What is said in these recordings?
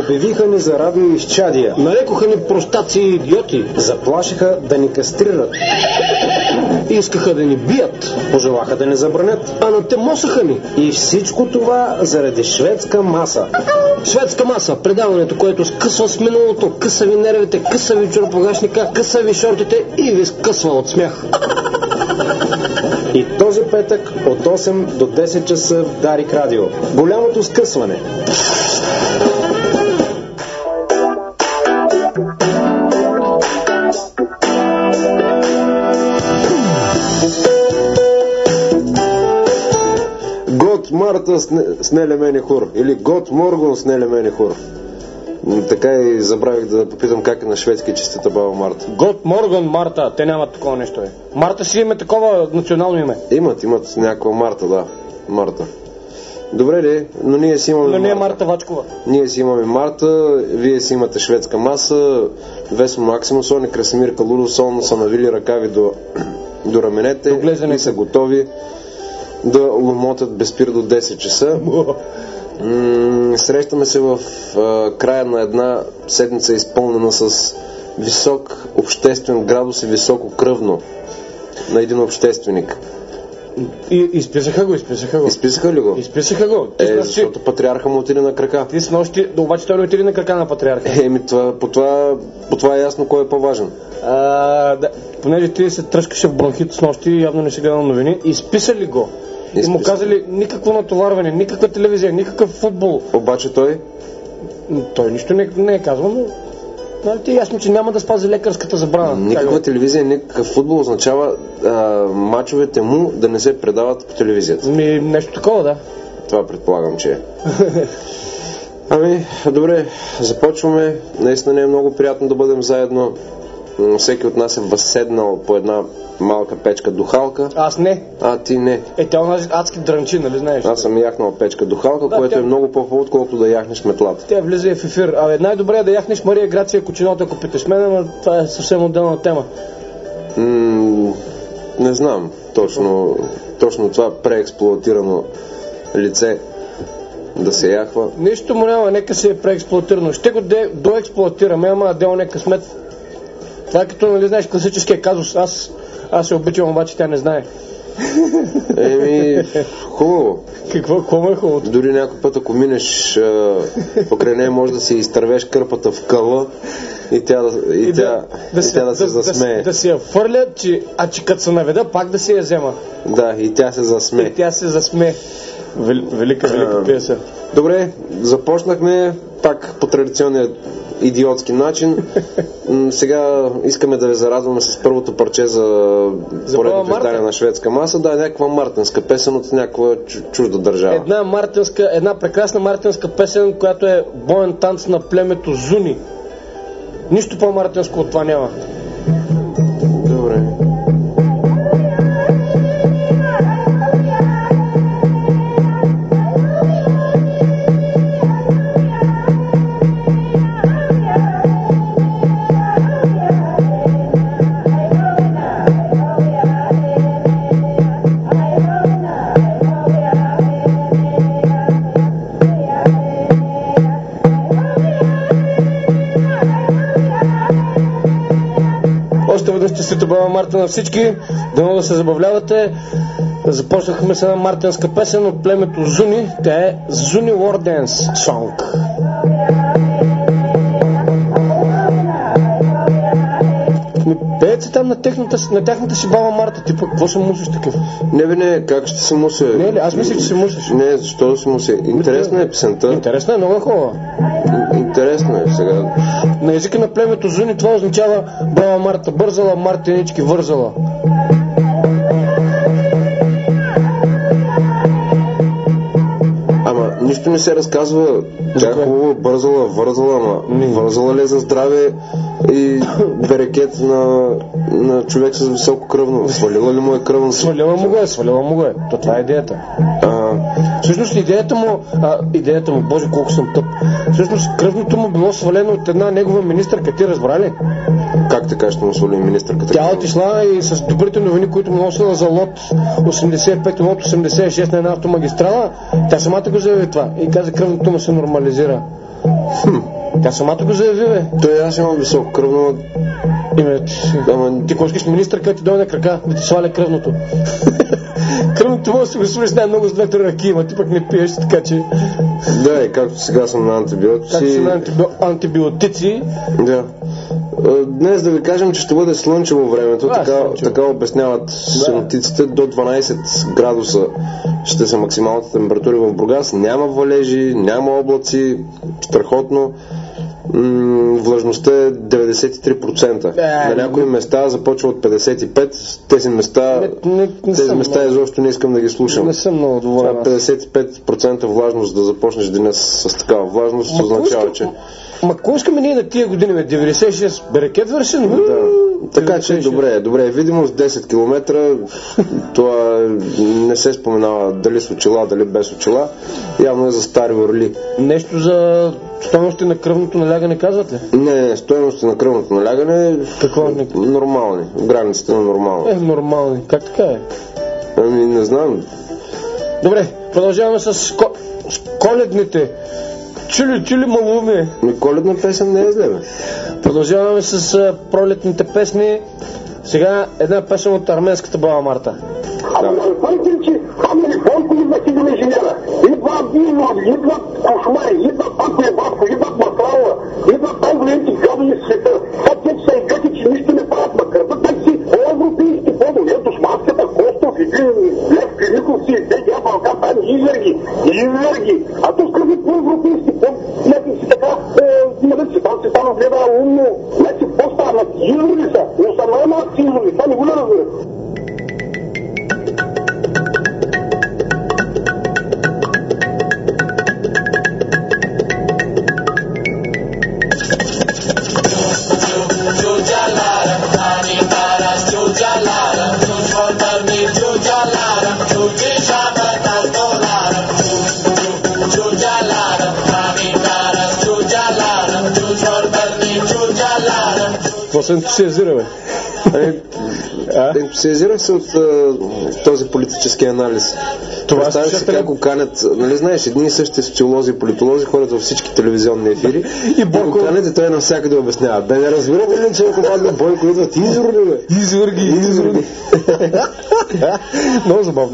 Обявиха ни за радиоизчадия. Нарекоха ни простаци и идиоти. Заплашиха да ни кастрират. Искаха да ни бият. Пожелаха да ни забранят. А натемосаха ни. И всичко това заради шведска маса. Шведска маса, предаването, което скъсва с миналото, къса ви нервите, къса ви чорапогашника, къса ви шортите и ви скъсва от смях. И този петък от 8 до 10 часа в Дарик Радио. Голямото скъсване. Гот Марта снелемени хур или Гот Моргон снелемени хур. Така и забравих да попитам как е на шведски честита баба Марта. Гот Морган Марта, те нямат такова нещо. Марта си има такова национално име. Имат някаква Марта, да. Марта. Добре ли, но ние си имаме Но не е Марта Вачкова. Ние си имаме Марта, вие си имате шведска маса, Весо Максимусон и Красимир Калудосон са навили ръкави до раменете и са готови да ломотят без спир до 10 часа. Срещаме се в края на една седмица, изпълнена с висок обществен градус и високо кръвно на един общественик. И изписаха го. Изписаха ли го? Изписаха го. Защото патриарха му отиде на крака. Ти с нощи, обаче той не отиде на крака на патриарха. По това е ясно кой е по-важен. Да, понеже ти се тръскаше в бронхит с нощи, явно не си гледал новини, изписали го. И му казали никакво натоварване, никаква телевизия, никакъв футбол. Обаче той нищо не е казвал, но ти е ясно, че няма да спази лекарската забрана. Никаква телевизия, никакъв футбол означава мачовете му да не се предават по телевизията. Нещо такова, да. Това предполагам, че е. Добре, започваме. Наистина не е много приятно да бъдем заедно. Всеки от нас е възседнал по една малка печка-духалка. Аз не. Ти не. Тя онази адски дрънчи, нали знаеш? Аз съм яхнал печка-духалка, което е много по-хубаво, отколкото да яхнеш метлата. Тя влиза в ефир. Най-добре е да яхнеш Мария Грация Кучинота, ако питаш мен, но това е съвсем отделна тема. Не знам точно това преексплоатирано лице да се яхва. Нищо му няма, нека се е преексплоатирано. Ще го доексплоатираме, ама дело не късмет. Това е като, нали знаеш, класическия казус. Аз се обичам, обаче тя не знае. Хубаво. Какво е хубавото? Дори някой път, ако минеш покрай нея, може да си изтървеш кърпата в къла и тя да се засмее. Да си я фърля, че като се наведа, пак да си я взема. Да, и тя се засмее. Велика пиеса. Добре, започнахме пак по традиционния идиотски начин. Сега искаме да ви зарадваме с първото парче за поредното издание на шведска маса. Да, някаква мартинска песен от някаква чужда държава. Една прекрасна мартинска песен, която е боен танц на племето Зуни. Нищо по-мартинско от това няма. Добре. Честито баба Марта на всички, дано да се забавлявате. Започнахме с една мартинска песен от племето Зуни. Тя е Zuni War Dance Song. Пеете там на тяхната си баба Марта. Ти пък какво се мусиш такъв? Не, как ще се муся? Не, аз мисля, че се мусиш. Не, защо да се муся? Интересна е песента. Интересна е, много хубава. Интересно е сега. На езика на племето Зуни това означава баба Марта бързала, Мартинички вързала. Ама нищо не се разказва. Тя хубаво бързала, вързала, ама вързала ли е за здраве и берекет на човек с високо кръвно? Свалила ли му е кръвно? Свалила му го е. То това е идеята. Всъщност идеята му, боже колко съм тъп. Всъщност кръвното му било свалено от една негова министърка, ти разбра ли? Как така ще му свали министърката? Тя отишла и с добрите новини, които му носила за лот 85 и лот 86 на една автомагистрала, тя самата го заяви това и каза кръвното му се нормализира. Тя самата го заяви, бе. Той аз имам високо кръвно. Ти ако искаш министърка, ти дойде на крака да ти сваля кръвното. Кръвното може да си го свалиш най-много с 2-3 ръки, ама ти пък не пиеш, така че... Да, и както сега съм на антибиотици... Както съм на антибиотици... Да. Днес да ви кажем, че ще бъде слънчево времето, така обясняват синоптиците, до 12 градуса ще са максималните температури в Бургас, няма валежи, няма облаци, страхотно. Влажността е 93%. На някои места започва от 55%. Тези места изобщо не искам да ги слушам. Не съм много доволен. 55% влажност да започнеш деня с такава влажност означава, че... Ма кой искаме ние на тия години, 96 берекет вършен? Да. Така че добре. Видимост 10 км. Това не се споменава дали с очила, дали без очила. Явно е за стари орли. Нещо за стойности на кръвното налягане казват ли? Не, стойности на кръвното налягане нормални. В границите на нормално. Нормални. Как така е? Ами не знам. Добре, продължаваме с коледните. Чули малуми. Коледна песен не е зле, бе. Продължаваме с пролетните песни. Сега една песен от арменската баба Марта. Идва било, идва кошмари, идва пакне бабко, идва матрала, идва по-големите гадни света. Сега те са и гъти, че нищо не правят, макар да так си европейски фондове. Ето с маската Костов и Лев Криликов си, БГ Балкан, там изверги. А то скърби по европейски фонд, някак си така, там се стана гледа умно, някак си по-станат изроли са, но са най-малки изроли, това не го не разбира. Какво се ентусиазира, бе? Ентусиазирах се от този политически анализ. Представя си как го канят, нали знаеш, едни и същи социолози и политолози ходят във всички телевизионни ефири и го канят и той навсякъде обяснява. Бе, не разбирате ли, че ако падне Бойко идват изворни, бе? Изворги. Много забавно.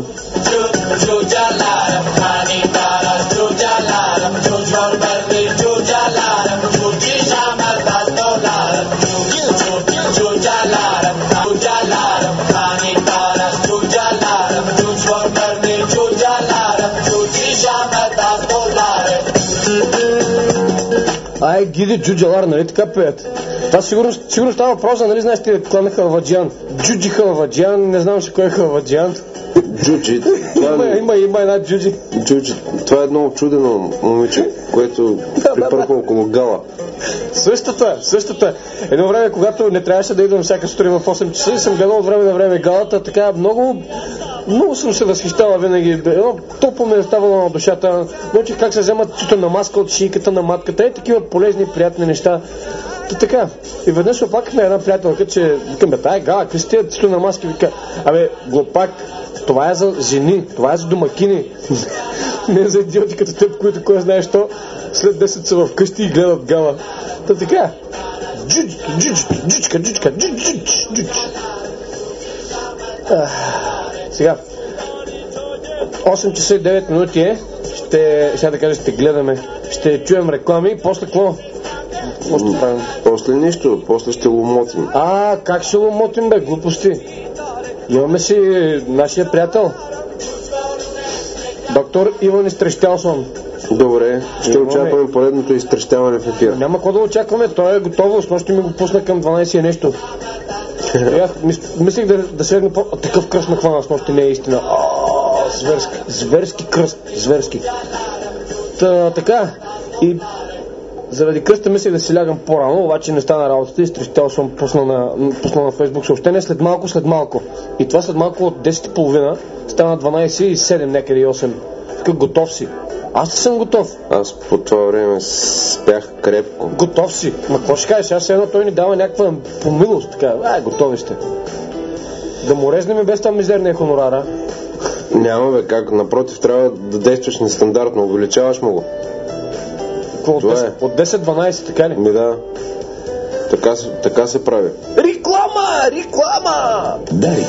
Ай, гиди джуджалар, нали така пеят? Това сигурно става въпрос, нали знаеш ти клана Халваджиан? Джуджи Халваджиан, не знам ще кой е Халваджиан. Джуджи. Има една джуджи. Джуджи. Това е едно чудено момиче, което припърква около гала. Същата. Едно време, когато не трябваше да идвам всяка сутрин в 8 часа и съм гледал от време на време галата, така много съм се възхищала винаги. Едно топло ми е ставало на душата. Научих как се вземат чуто на маска от шийката на матката. Такива полезни, приятни неща. Така. И веднъж оплакахме една приятелка, че викам, тая гала, Кристия, чуто на маски, вика, глупак, това е за жени, това е за домакини. Не за идиоти като теб, които кой знае що, след 10 са в къщи и гледат гала. Така. Джучка. Сега. 8 часа и 9 минути е. Ще гледаме. Ще чуем реклами и после какво? После нищо, после ще ломотим. Как ще ломотим, бе? Глупости. Имаме си нашия приятел. Доктор Иван Изтрещялсон. Добре, ще очакваме поредното изтрещяване в ефира. Няма какво да очакваме, той е готово, с нощи ми го пусна към 12 и нещо. Мислих да сегна такъв кръст на хвана, с нощи не е истина. Зверски кръст, зверски. Така, и заради кръста мислех да си лягам по-рано, обаче не стана работата и Изтрещял съм пуснал на Фейсбук съобщение след малко. И това след малко от 10:30 стана 12 и 7, някъде и 8. Така, готов си. Аз ли съм готов? Аз по това време спях крепко. Готов си. Ма какво ще кажеш? Аз едно той ни дава някаква помилост. Така, готови сте. Да му резнем и без това мизерния хонорара. Няма бе, как? Напротив, трябва да действаш нестандартно. Увеличаваш му го. Какво от 10? От 10-12, така ли? Ми да. Така се прави. Реклама! Дарик.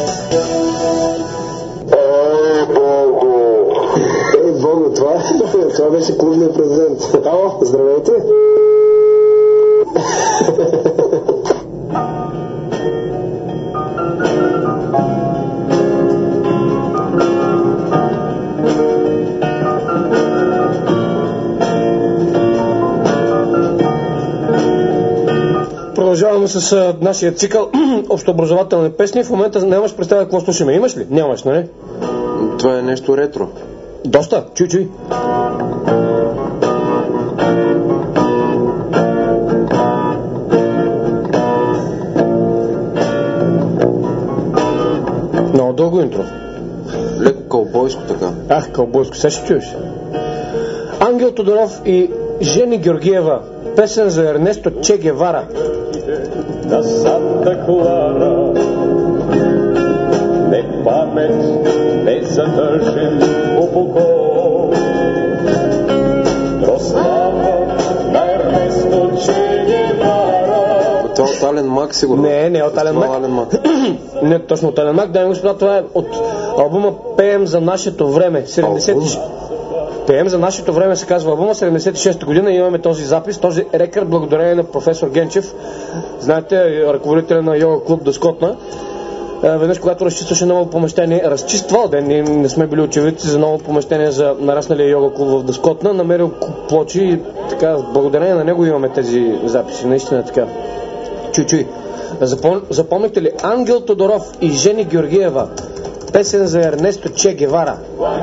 Богу, това беше клубният президент. Здравейте. Продължаваме с нашия цикъл общообразователни песни. В момента нямаш представа какво слушаме. Имаш ли? Нямаш, нали? Това е нещо ретро. Доста. Чуй. Много дълго интро. Леко кълбойско така. Кълбойско. Сега ще чуеш. Ангел Тодоров и Жени Георгиева. Песен за Ернесто Че Гевара. На Санта Клара не памет, не задържен упокой. Прослава на Ернесто Че Гевара. Това от Ален Мак сигурно? Не от Ален Мак. Не точно от Ален Мак, дами и господа, това е от албума Пеем за нашето време. Пеем за нашето време се казва албума, 76-та година. Имаме този запис, този рекорд, благодарение на професор Генчев. Знаете, ръководителя на йога клуб Дъскотна. Веднъж, когато разчистваше ново помещение, ние не сме били очевидци за ново помещение за нарасналия йога клуб в Дъскотна, намерил плочи и така, благодарение на него имаме тези записи. Наистина така. Чуй. Запомнихте ли Ангел Тодоров и Жени Георгиева? Песен за Ернесто Че Гевара.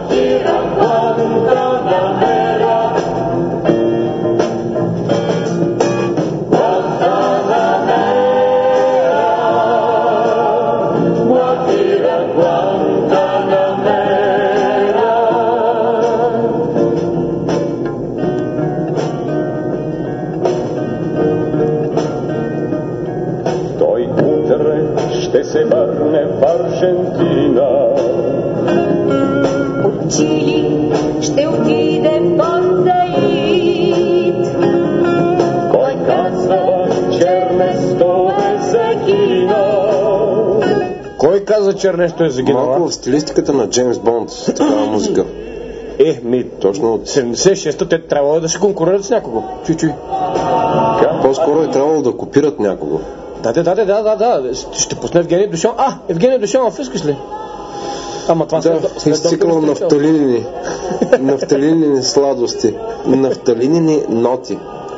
Той утре ще се върне в Аржентина. От Чили ще отиде в Порт-Саид. Кой казва, че Ернесто е загинал? Кой каза, че Ернесто е загинал? Малко в стилистиката на Джеймс Бонд, такава музика. Точно от 76-та те трябвало да се конкурират с някого. Чуй. По-скоро е трябвало да копират някого. Да. Ще пусне Евгений Душанов. Евгений Душанов, искаш ли? Ама това изцикъл нафталинини сладости, нафталинини ноти.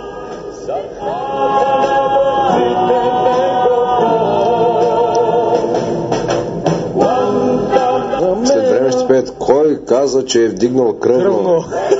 След време ще пеят кой каза, че е вдигнал кръвно.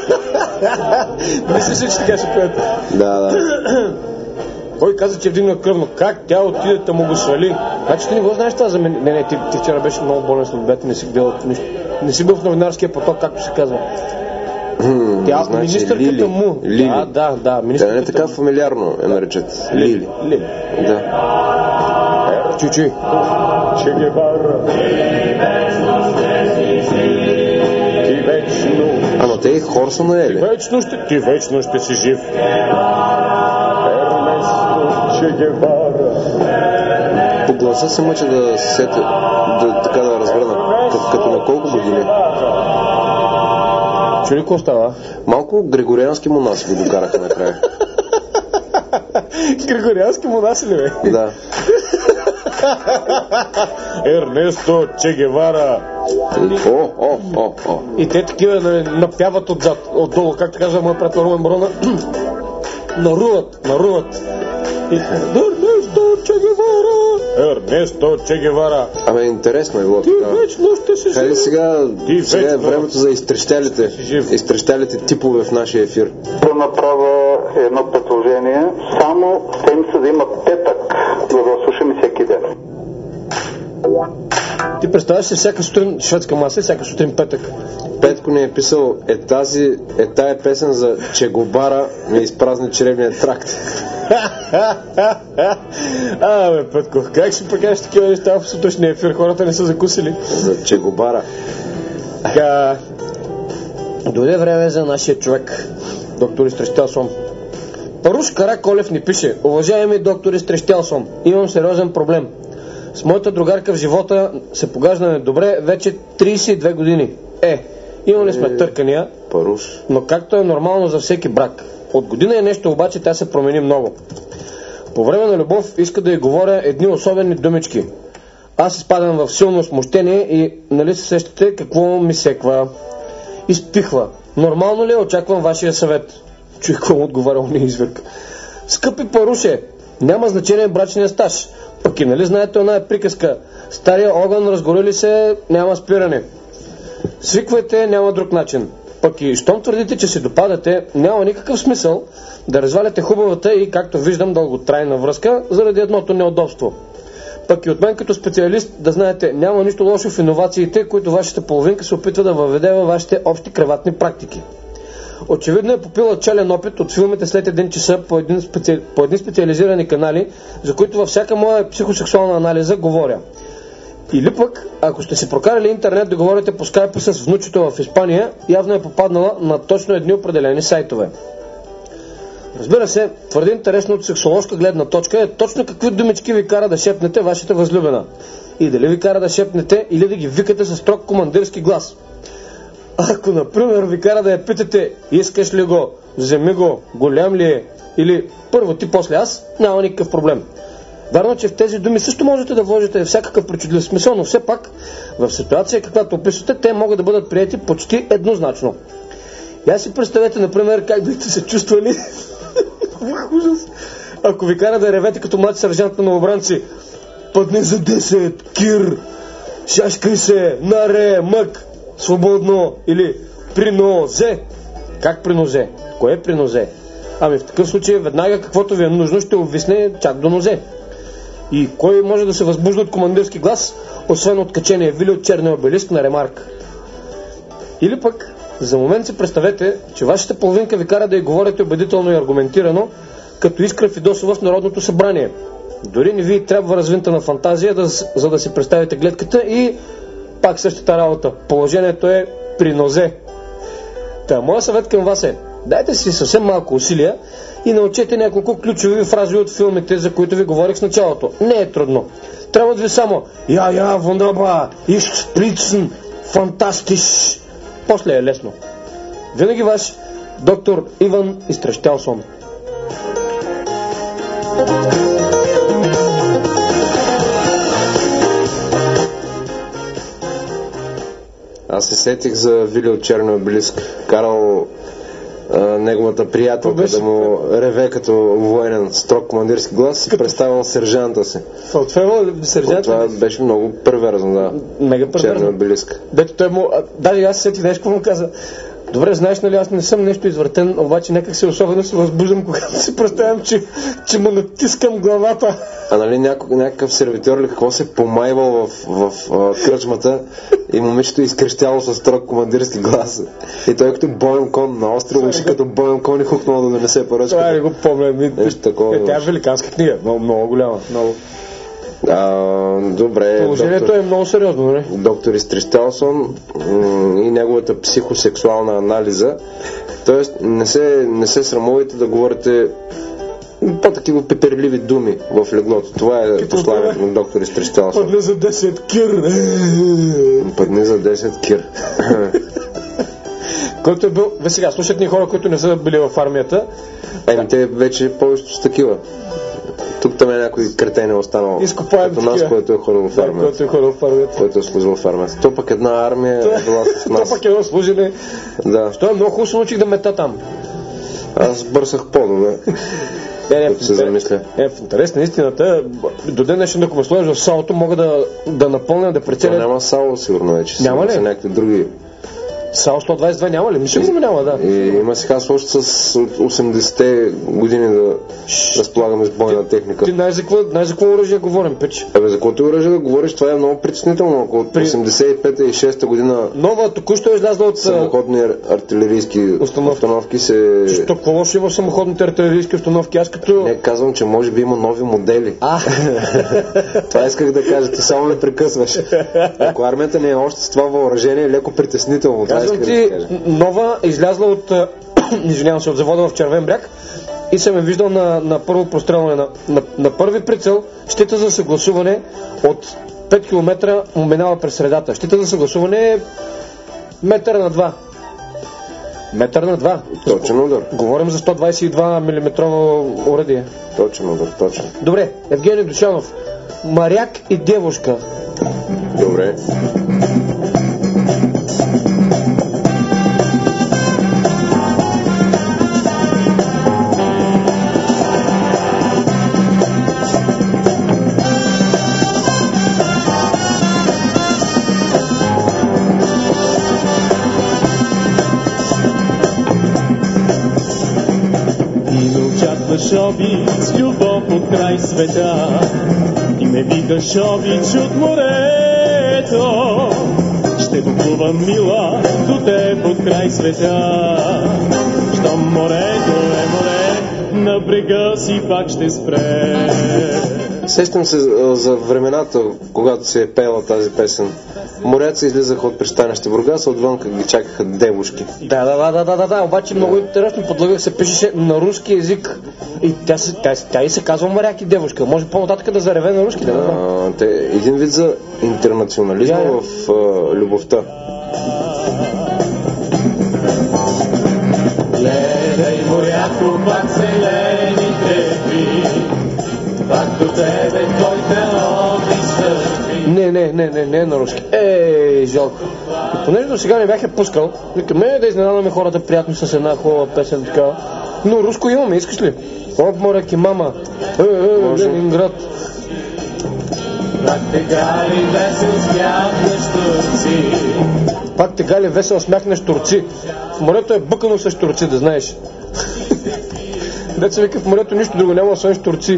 Мисля си, че така ще пеят. Да. Кой каза, че е вдигнал кръвно? Как тя отиде да му го свали? Значи ти не го знаеш това за мен. Не, ти вчера беше много болен след обед и не си гледал нищо. Не си бил в новинарския поток, както се казва. Тя министърката му. Лили. Да, министърката. Тя не е така фамилиарно я наричат. Лили. Да. Чуй. Че Гевара. Ти вечно. Ама те и хор са наели. Ти вечно ще си жив. Ернесто Че Гевара. По гласа се мъча да разбера като на колко години. Чули какво става? Малко григориански монаси го докараха накрая. Григориански монаси ли бе? Да. Ернесто Че Гевара. И те такива напяват отдолу, както казва моят приятел Румен Барона. Наруват. Ернесто Че Гевара. Ами интересно е било така. Хайде сега е времето за изтрещалите типове в нашия ефир. Да направя едно предложение. Само седмица да има петък, за да слушаме всеки ден. Ти представяш ли всяка сутрин шведска маса и всяка сутрин петък? Петко ни е писал, тая песен за Чегобара ми изпразни черевния тракт. Бе, Петко, как ще покажеш такива неща в сутрешния ефир? Хората не са закусили. За Чегобара. Така, дойде време за нашия човек. доктор Изтрещял Сом. Паруш Караколев ни пише: уважаеми доктор Изтрещял Сом, имам сериозен проблем. С моята другарка в живота се погаждаме добре вече 32 години. Имали сме търкания, Паруш. но както е нормално за всеки брак. От година и нещо обаче тя се промени много. По време на любов иска да й говоря едни особени думички. Аз изпадам в силно смущение и нали се сещате какво ми секва? Изпихва. Нормално ли е? Очаквам вашия съвет. Чуй какво отговаря он изверг. Скъпи Паруше, няма значение брачния стаж. Пък и нали знаете една приказка: стария огън разгори ли се, няма спиране. Свиквайте, няма друг начин. Пък и щом твърдите, че се допадате, няма никакъв смисъл да разваляте хубавата и, както виждам, дълготрайна връзка заради едното неудобство. Пък и от мен като специалист да знаете, няма нищо лошо в иновациите, които вашата половинка се опитва да въведе във вашите общи креватни практики. Очевидно е попила челен опит от филмите след 1 часа по едни специализирани канали, за които във всяка моя психосексуална анализа говоря. Или пък, ако сте си прокарали интернет да говорите по скайпа с внучето в Испания, явно е попаднала на точно едни определени сайтове. Разбира се, твърде интересно от сексуологска гледна точка е точно какви думички ви кара да шепнете вашата възлюбена. И дали ви кара да шепнете или да ги викате със строг командирски глас. Ако, например, ви кара да я питате: искаш ли го, вземи го, голям ли е, или първо ти, после аз, няма никакъв проблем. Вярно, че в тези думи също можете да вложите всякакъв причудлив смисъл, но все пак в ситуация, каквато описвате, те могат да бъдат приети почти еднозначно. Я си представете, например, как бихте се чувствали ужас, ако ви кара да ревете като млад сержант на новобранци: падни за 10, кир, шашкай се, наре, мък, свободно, или принозе. Как принозе? Кое е принозе? Ами в такъв случай веднага каквото ви е нужно ще обвисне чак до нозе. И кой може да се възбужда от командирски глас, освен от качения вили от черния обелиск на ремарк? Или пък за момент си представете, че вашата половинка ви кара да й говорите убедително и аргументирано, като Искра Фидосова в Народното събрание. Дори не ви трябва развинтана фантазия, за да си представите гледката, и пак същата работа. Положението е при нозе. Та, моя съвет към вас е: дайте си съвсем малко усилия и научете няколко ключови фрази от филмите, за които ви говорих с началото. Не е трудно. Трябва да ви само я, вундаба, иш, шприцен, фантастиш. После е лесно. Винаги ваш доктор Иван Изтрещял Сом. Аз се сетих за Вили от черния обелиск. Карал неговата приятелка да му реве като военен, строг командирски глас, и представил сержанта си. Отвевал сержанта? Това беше много перверзно, да. Мега перверзно. Черния обелиск. Дето той му... Даже аз се сетих нещо, му каза: добре, знаеш, нали, аз не съм нещо извъртен, обаче някак се особено се възбуждам, когато си представям, че му натискам главата. А нали някакъв сервитьор ли какво се помайвал в кръчмата и момичето изкрещяло със строг командирски глас. И той като боен кон на остров, и като боен кон и хукнал да донесе поръчката. Това не го помня. Нещо такова. Тя е великанска книга, много голяма. Много. Добре. Положението е много сериозно, не? Доктор Изтрещял Сом и неговата психосексуална анализа. Тоест, не се срамувайте да говорите по-такива пеперливи думи в леглото. Това е посланието на доктор Изтрещял Сом. Падни за 10 кир. Падни за 10 кир. Който е бил... Сега, слушат ни хора, които не са били в армията. Те вече повечето са такива. Тук там е някой кретен е останал като нас, който е ходил в армията. Който е служил в армията. То пък една армия е била с нас. То пък едно служили. Да. Що е много хубаво, се научих да мета там. Аз бърсах по-добре. Като се замисля. В интерес на истината, до ден днешен, ако ме сложиш в салото, мога да напълня, да прецеля. Няма сало, сигурно вече. Няма ли? Са някакви други. САО 122 няма ли? Сигурно няма, да. И има сега още с 80-те години да разполагаме с бойна техника. Ти знаеш за какво оръжие говорим, пич? За каквото оръжие да говориш, това е много притеснително. Ако от 85-та и 6-та година нова току-що е излязла от самоходни артилерийски установки се... Що, какво лошо има в самоходните артилерийски установки? Аз като... Не, казвам, че може би има нови модели. Това исках да кажа, ти само ме прекъсваш. Ако армията не е още с това въоръжение, е леко притеснително. Казвам ти, нова, излязла от извинявам се, от завода в Червен бряг и съм виждал на първо прострелване на първи прицел щита за съгласуване от 5 км му минава през средата. Щита за съгласуване е метър на 2. Метър на 2. Точен удар. Говорим за 122 мм оръдие. Точен удар, точен. Добре, Евгений Душанов. Моряк и девушка. Добре. Обич с любов от край света и ме викаш обич от морето. Ще доплувам мила до теб от край света. Щом морето е море, на брега си пак ще спре. Сещам се за времената, когато се е пеела тази песен. Моряци излизаха от пристанище Бургас, отвън ги чакаха девушки. Да, обаче много интересно, подлъгах се пишеше на руски език. И тя и се казва моряк и девушка. Може по-нататък да зареве на руски, да. Един вид за интернационализма в любовта. Гледай, моряко, пак зелени трепи, пак до тебе твоите нови стъпи. Не на руски. Ей, жалко. Понеже до сега не бях я пускал, викаме да изненадаме хората приятно с една хубава песен такава. Но руско имаме, искаш ли? Моряк и мама. Ленинград. Пак тега ли весел смяхнеш турци? Пак тега ли весел смяхнеш турци? В морето е бъкано с турци, да знаеш. Деца вика, в морето нищо друго няма, освен турци.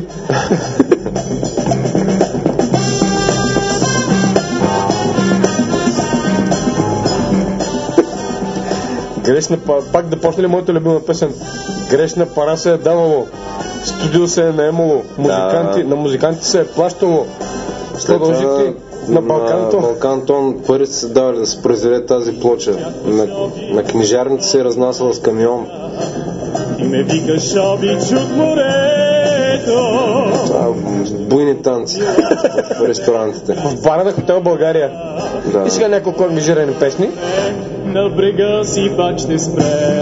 Грешна пара, пак да почне ли моята любима песен? Грешна пара се е давало, студио се е наемало, на музиканти се е плащало. Продължите на Балкантон. На Балкантон парите се давали да се произведе тази плоча. На книжарните се е разнасяла с камион. И ме викаш обич от морето. Буйни танци в ресторантите. В бара на хотел България. Да. И сега няколко ангажирани песни. На брега си пак ще спре.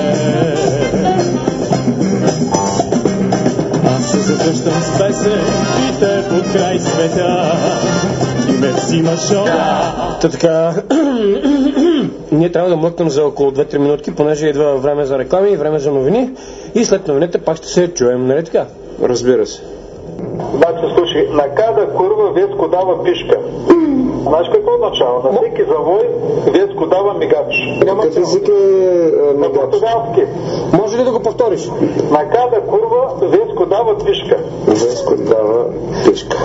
Аз се завръщам с песен и те под край света. И ме взимаш Та така, ние трябва да млъкнем за около 2-3 минутки, понеже идва време за реклами и време за новини. И след новините пак ще се чуем, нали така? Разбира се. Значи, слушай, на када курва Веско дава пишка. Знаеш какво означава? На всеки завой Веско дава мигач. Какъв език е на португалски? Може ли да го повториш? На када курва Веско дава пишка. Веско дава пишка.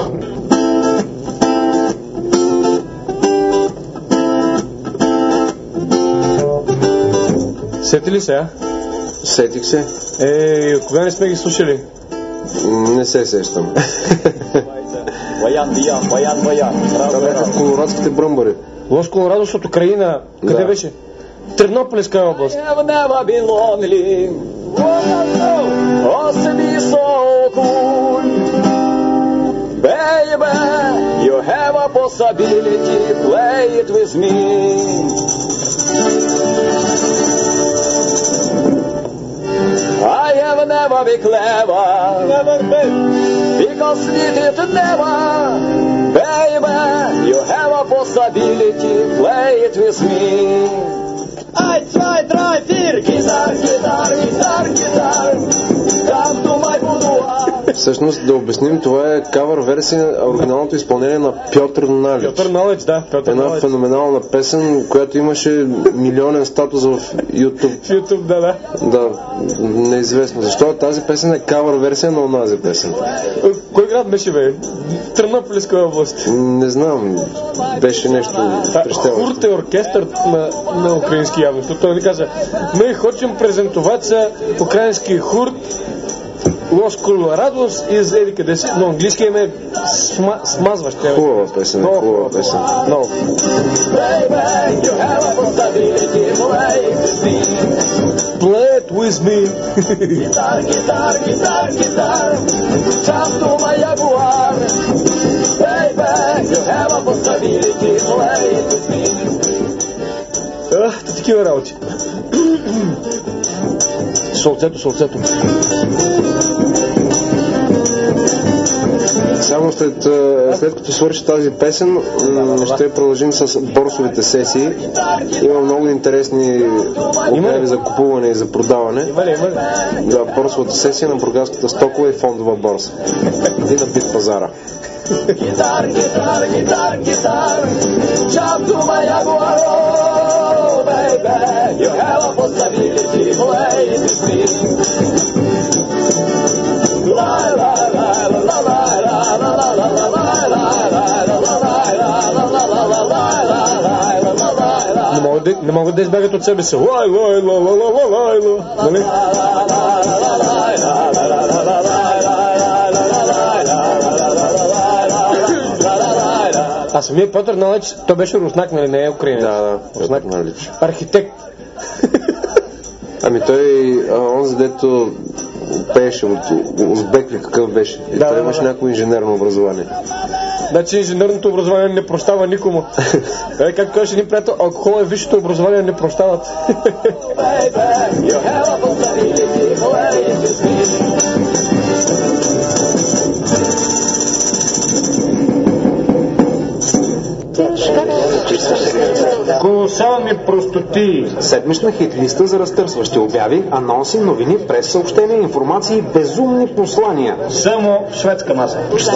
Сети ли сега? Сетих се. Кога не сме ги слушали? Не се сещам. Ваян. Това бяха колорадските бръмбари. Лос Колорадос от Украина. Къде беше? Тернопилска област. Baby, you have a possibility, play it with me. I have never been clever, because it is never. Baby, you have a possibility, play it with me. I try, fir, guitar, come to my boudoir. Всъщност, да обясним, това е кавър версия, оригиналното изпълнение на Пьотър Налич. Пьотър Налич, да. Една феноменална песен, която имаше милионен статус в YouTube. В YouTube, да. Да, неизвестно. Защо тази песен е кавър версия на онази песен? Кой град беше, бе? Тернопилска област. Не знам, беше нещо трещело. Хурт е оркестър на украински явно, защото той ни каза: "Мы хотим презентоваться украински хурт Лос Колорадос из Еди къде си", но английски им е смазващ. Хубава песен, хубава песен. Много. Play it with with me. Guitar, guitar, guitar, guitar, jump to my Jaguar. Baby, you have a possibility, play it with me. Такива работи. Солцето. Само след като свърши тази песен, ще продължим с борсовите сесии. Има много интересни обяви за купуване и за продаване. Да, борсовата сесия на Бургаската стокова и фондова борса. И на Битпазара. Guitar, guitar, guitar, guitar, jump to my Jaguar. Oh, baby, you have a possibility, play it with me. La la la la la la la la la la la la. Не могат да избягат от себе си. Лай. Нали? А самия Петър Налич, той беше руснак, нали? Не е украинец. Да, руснак. Налич. Архитект. Ами той, онзи дето пееше от узбек ли какъв беше? И той имаше някакво инженерно образование. Значи инженерното образование не прощава никому. Както кажеш един приятел, алкохол е висшето образование, не прощават. Колосални простоти. Седмична хитлиста за разтърсващи обяви, анонси, новини, прес-съобщения, информации, безумни послания. Само шведска маса.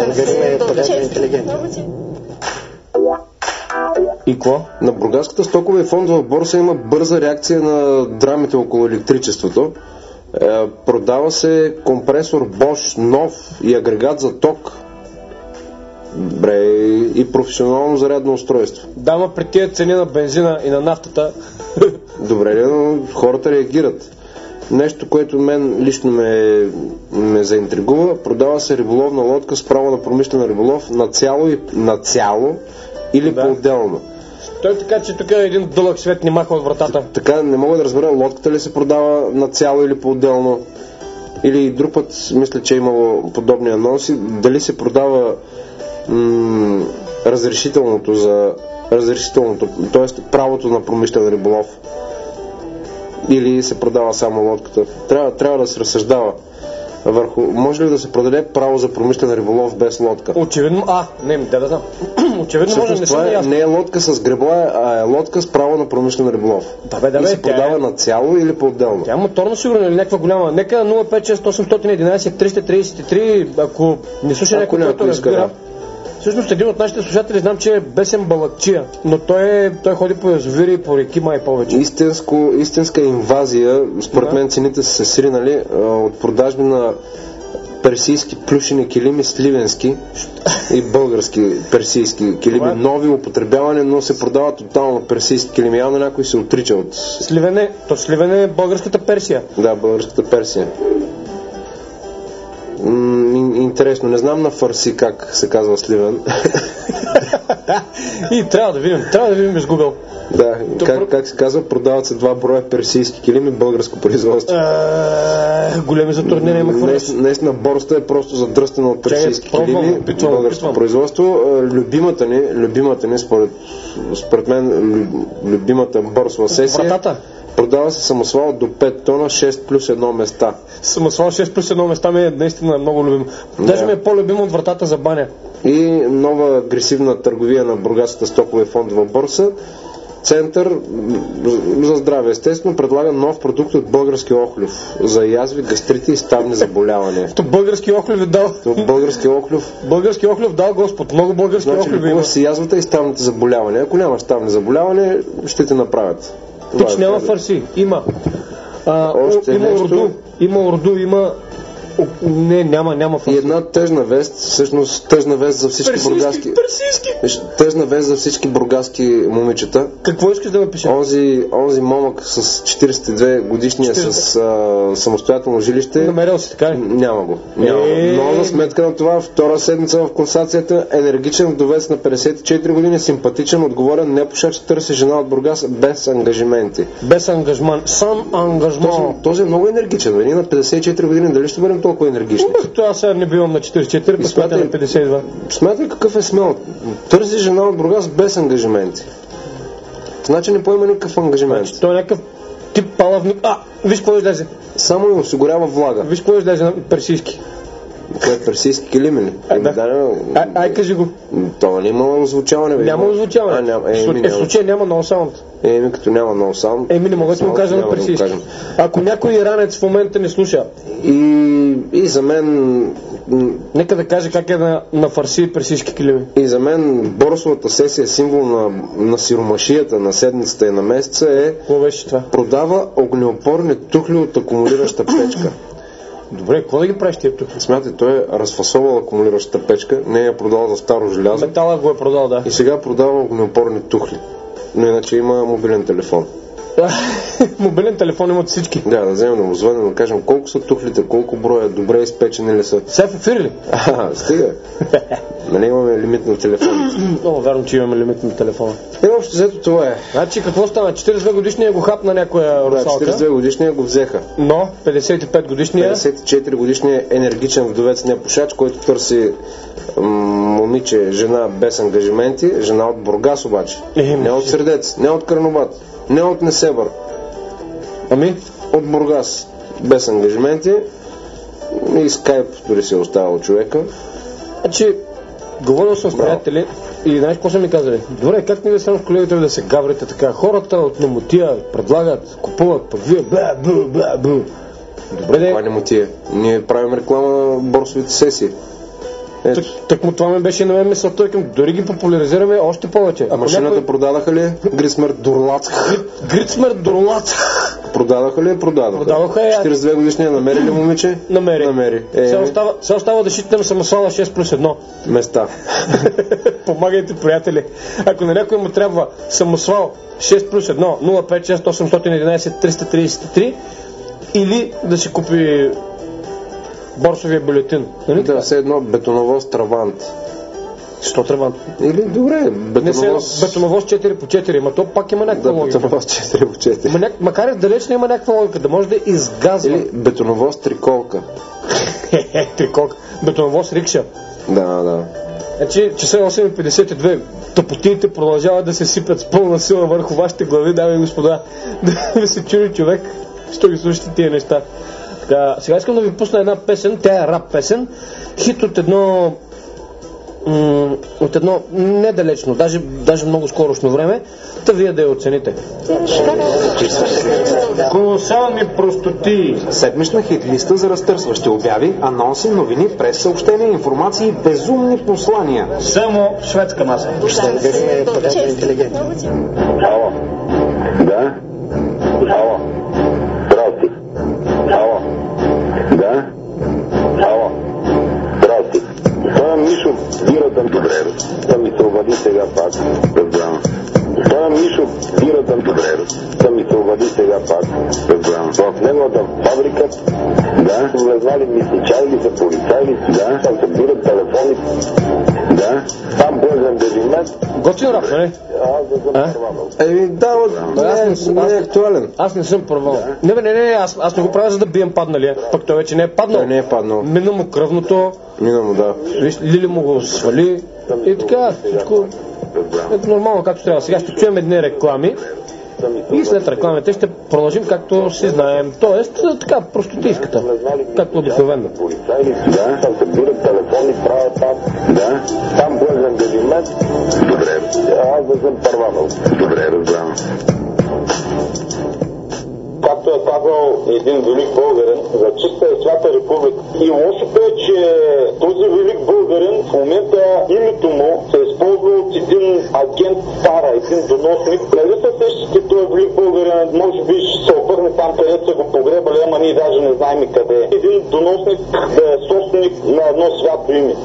И какво? На Бургаската стокова и фондова борса има бърза реакция на драмите около електричеството. Продава се компресор Bosch нов и агрегат за ток. Добре, и професионално зарядно устройство. Да, ма при тия цени на бензина и на нафтата. Добре, но хората реагират. Нещо, което мен лично ме заинтригува, продава се риболовна лодка с право на промишлен риболов на цяло или по-отделно. Той така, че тук един дълъг свет ни маха от вратата. Така, не мога да разбера, лодката ли се продава на цяло или по-отделно. Или друг път, мисля, че е имало подобни анонси. Дали се продава разрешителното, т.е. правото на промишлен риболов, или се продава само лодката. Трябва да се разсъждава върху, може ли да се продаде право за промишлен риболов без лодка? Очевидно, да знам. Очевидно може, не съм ясно. Не е лодка с гребла, а е лодка с право на промишлен риболов. И се продава на цяло или по-отделно. Тя е моторно сигурно или някаква голяма. Нека 056 811 333, ако не слуша някой, който разбира. Всъщност един от нашите слушатели знам, че е Бесен Балакчия, но той ходи по язовири и по реки май повече. Истинска инвазия, според мен цените са се сринали от продажби на персийски плюшени килими, сливенски и български персийски килими, нови употребяване, но се продават тотално персийски килими. Явно някой се отрича от... Сливен е българската Персия. Да, българската Персия. Интересно, не знам на фарси как се казва Сливен. И трябва да видим с Google. Да, как се казва, продават се 2 броя персийски килими, българско производство. Големи затруднения има хора. Наистина борста е просто задръстена от персийски килими, българско производство. Любимата ни, според мен, любимата борсова сесия. Вратата. Продава се самосвал до 5 тона, 6 плюс 1 места. Самосвал 6 плюс 1 места ми е наистина много любим. Даже ми е по-любим от вратата за баня. И нова агресивна търговия на Бургаската стокова и фондова борса. Център за здраве, естествено, предлага нов продукт от български охлюв за язви, гастрити и ставни заболявания. Български охлюв е дал. Български охлюв дал Господ. Много български охлюв има. Си язвата и ставните заболявания. Ако нямаш ставни заболявания, ще те направят. Няма фарси. Има. Има урду, има Няма И една тъжна вест, всъщност тъжна вест за всички бургаски. Тъжна вест за всички бургаски момичета. Какво искаш да напишем? Онзи момък с 42 годишния с самостоятелно жилище. Намерил си, така ли? Няма го. Но за сметка на това, втора седмица в класацията, енергичен вдовец на 54 години, симпатичен, отговорен, непушач, търси жена от Бургас без ангажименти. Без ангажмент. Сам ангажмент. Този е много енергичен. Ние на 54 години дали ще бъдем толкова енергични? Това сега не бивам на 44, пък смятай на 52. Смятай какъв е смел. Търси жена от Бургас без ангажименти. Значи не поема никакъв ангажимент. Той е някакъв тип палавник. Виж какво излезе. Само им осигурява влага. Виж какво излезе на персийски. Кое е персийски килим ли? Ай, кажи го. Това не има озвучаване. Няма озвучаване. В случай няма нов саунд. Като няма нов саунд. Не мога да му кажа на персийски. Ако някой иранец в момента не слуша. И за мен... Нека да каже как е на фарси персийски килими. И за мен борсовата сесия, символ на сиромашията, на седмицата и на месеца е... Какво беше това? Продава огнеупорни тухли от акумулираща печка. Добре, какво да ги правиш тия тухли? Смятай, той е разфасовал акумулиращата печка, не я продал за старо желязо. Метала го е продал, да. И сега продава огнеупорни тухли. Но иначе има мобилен телефон. Мобилен телефон имат всички. Да вземем да му звънем, да кажем колко са тухлите, колко броя, добре изпечени ли са. Сега в ефир ли? Стига. Нали имаме лимит на телефона. Много вярно, че имаме лимит на телефона. Общо взето това е. Значи какво стана? 42 годишния го хапна някоя русалка. 42 годишния го взеха. Но 55 годишния... 54 годишния енергичен вдовец непушач, който търси момиче, жена без ангажименти, жена от Бургас обаче. Не от Средец, не от Карнобат, не от Несебър. От Бургас. Без ангажименти. И скайп дори се е оставил човека. Значи, говорил съм с приятели и знаеш какво са ми казали? Добре, как не ви само с колегите да се гаврите така? Хората от немотия предлагат, купуват, пък вие бла. Добре, това не мотия. Ние правим реклама на борсовите сесии. Так му това ме беше на мен мисълта, дори ги популяризираме още повече. А машината продадаха ли? Грицмер Дурлац. Продадаха ли? Продадоха. 42 годишния намери ли момиче? Намери. Сега остава да шитнем самосвала 6+1 места. Помагайте, приятели. Ако на някой му трябва самосвал 6+1 056 811 333 или да си купи борсовия бюлетин. Да, все едно бетоновоз Травант. Що Травант? Или добре, бетоновоз... Бетоновоз 4x4, ма то пак има някаква логика. Бетоновоз 4x4. Макар и далеч не има някаква логика, да може да изгазва. Или бетоновоз Триколка. Триколка. Бетоновоз Рикша. Да. Значи, часа 8:52, тъпотиите продължават да се сипят с пълна сила върху вашите глави, дами и господа. Да се чури човек, що ги слушате тия неща. Сега искам да ви пусна една песен, тя е рап песен, хит от едно недалечно, даже много скорошно време, да вие да я оцените. Колосални простоти. Седмична хитлиста за разтърсващи обяви, анонси, новини, прес-съобщения, информации, безумни послания. Само шведска маса. Ало. Да? Ало. Здрасти. Ало. Да? Ало. Здрасти. Това Мишо бирата добре. Да ми се обади сега пак. Разбрам. Това Мишо бирата добре. Да ми се обади сега пак. Разбрам. В неговата фабрика са влезнали мисличайли за полицайли. Там се бират телефони. Там без ангажимент. Готин рап, нали? Аз да съм първал. Не е актуален. Аз не съм първал. Не, аз не го правя за да бием падналия. Пък той вече не е паднал. Той не е паднал. Мина му кръвното. Да. Виж, Лили му го свали. И така, всичко е нормално както трябва. Сега ще чуем едни реклами. И след рекламите ще продължим както си знаем. Тоест, така, простотийската. Както обикновено. Там се бират телефони, правят там без ангажимент. Добре. Аз да съм първанал. Добре, разбрам. както е казал един велик българин, за чиста и свята република. И лошото е, че този велик българин в момента името му се използва от един агент Стара, един доносник. Нали се сещате този велик българин, може би ще се обърне там, където са го погребали, ама ние даже не знаем и къде. Един доносник да е собственик на едно свято име.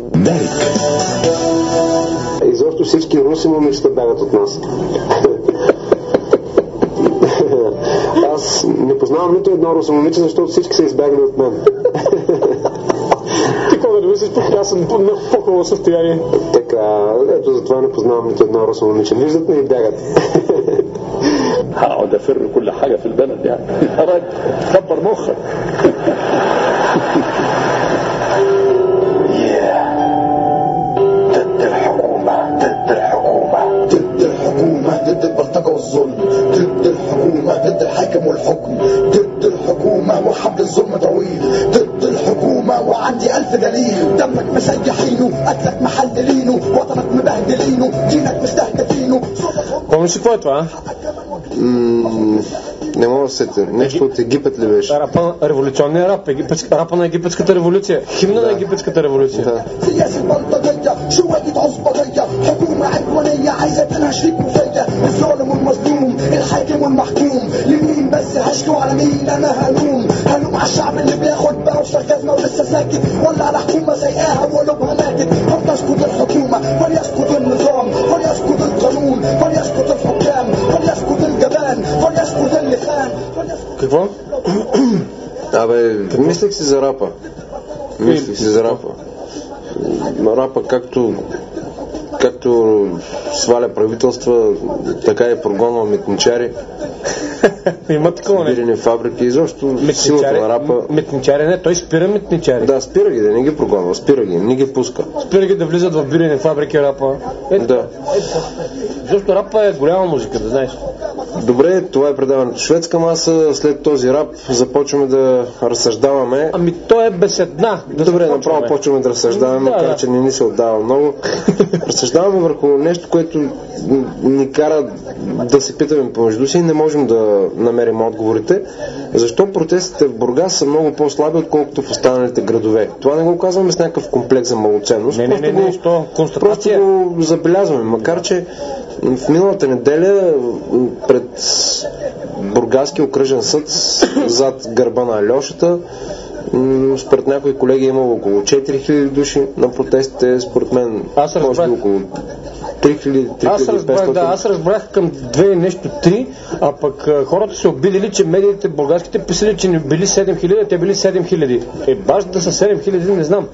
Изобщо всички руси момичета бягат от нас. Аз не познавам нито едно русо момиче, защото всички са избягали от мен. Ти кога да мислиш, пък аз съм в по-хубаво състояние. Така, ето затова не познавам нито едно русо момиче. Виждат ме и бягат. هقعد افر كل حاجه في البلد يعني رايك كبر مخك ضد الحكومة ضد البلطجة والظلم ضد الحكومة ضد الحاكم والحكم ضد الحكومة وحبل الظلم طويل ضد الحكومة وعندي 1000 دليل دمك مسيحينه قتلك محللينه وطنك مبهدلينه دينك مستهدفينه. Помниш ли какво е това? Не мога да сетя. Нещо от Египет ли беше? Революционния рап. Рапа на египетската революция. Химна на египетската революция. Да. سياسة بلطجية شوية عصبجية حكومة عدوانية عايزة تنهى شريك وفية الظالم والمظلوم الحاكم والمحكوم لمين بس هشكوا على مين انا هلوم على الشعب اللي بياخد بقى وسركزنا ولسه ساكت ولا على حكومة سيئاها وقلوبها ماتت فلتسقط الحكومة فليسقط النظام فليسقط القانون فليسقط الحكام فليسقط الجبان فليسقط اللي خان. Какво? Абе, мислех си за рапа. Рапа както сваля правителства, така и прогонва митничари. Има такова не. Бирени фабрики, изобщо силата на рапа. Митничари не, той спира митничари. Да, спира ги, да не ги прогонва, спира ги, не ги пуска. Спира ги да влизат в бирени фабрики рапа. Да. Защото рапа е голяма музика, да знаеш. Добре, това е предаването Шведска маса. След този рап започваме да разсъждаваме. Ами то е беседна. Добре, направо почваме да разсъждаваме, макар че не ни се отдава много. Разсъждаваме върху нещо, което ни кара да се питаме помежду си и не можем да намерим отговорите. Защо протестите в Бургас са много по-слаби, отколкото в останалите градове? Това не го казваме с някакъв комплекс за малоценност. Просто го забелязваме, макар че в миналата неделя пред Бургаския окръжен съд зад гърба на Алешата според някои колеги е имало около 4000 души на протестите, според мен може би около 3500. Аз разбрах към 2 нещо 3, а пък хората се обидели, че медиите българските писали, че не били 7000, те били 7000. Баш да са 7000, не знам.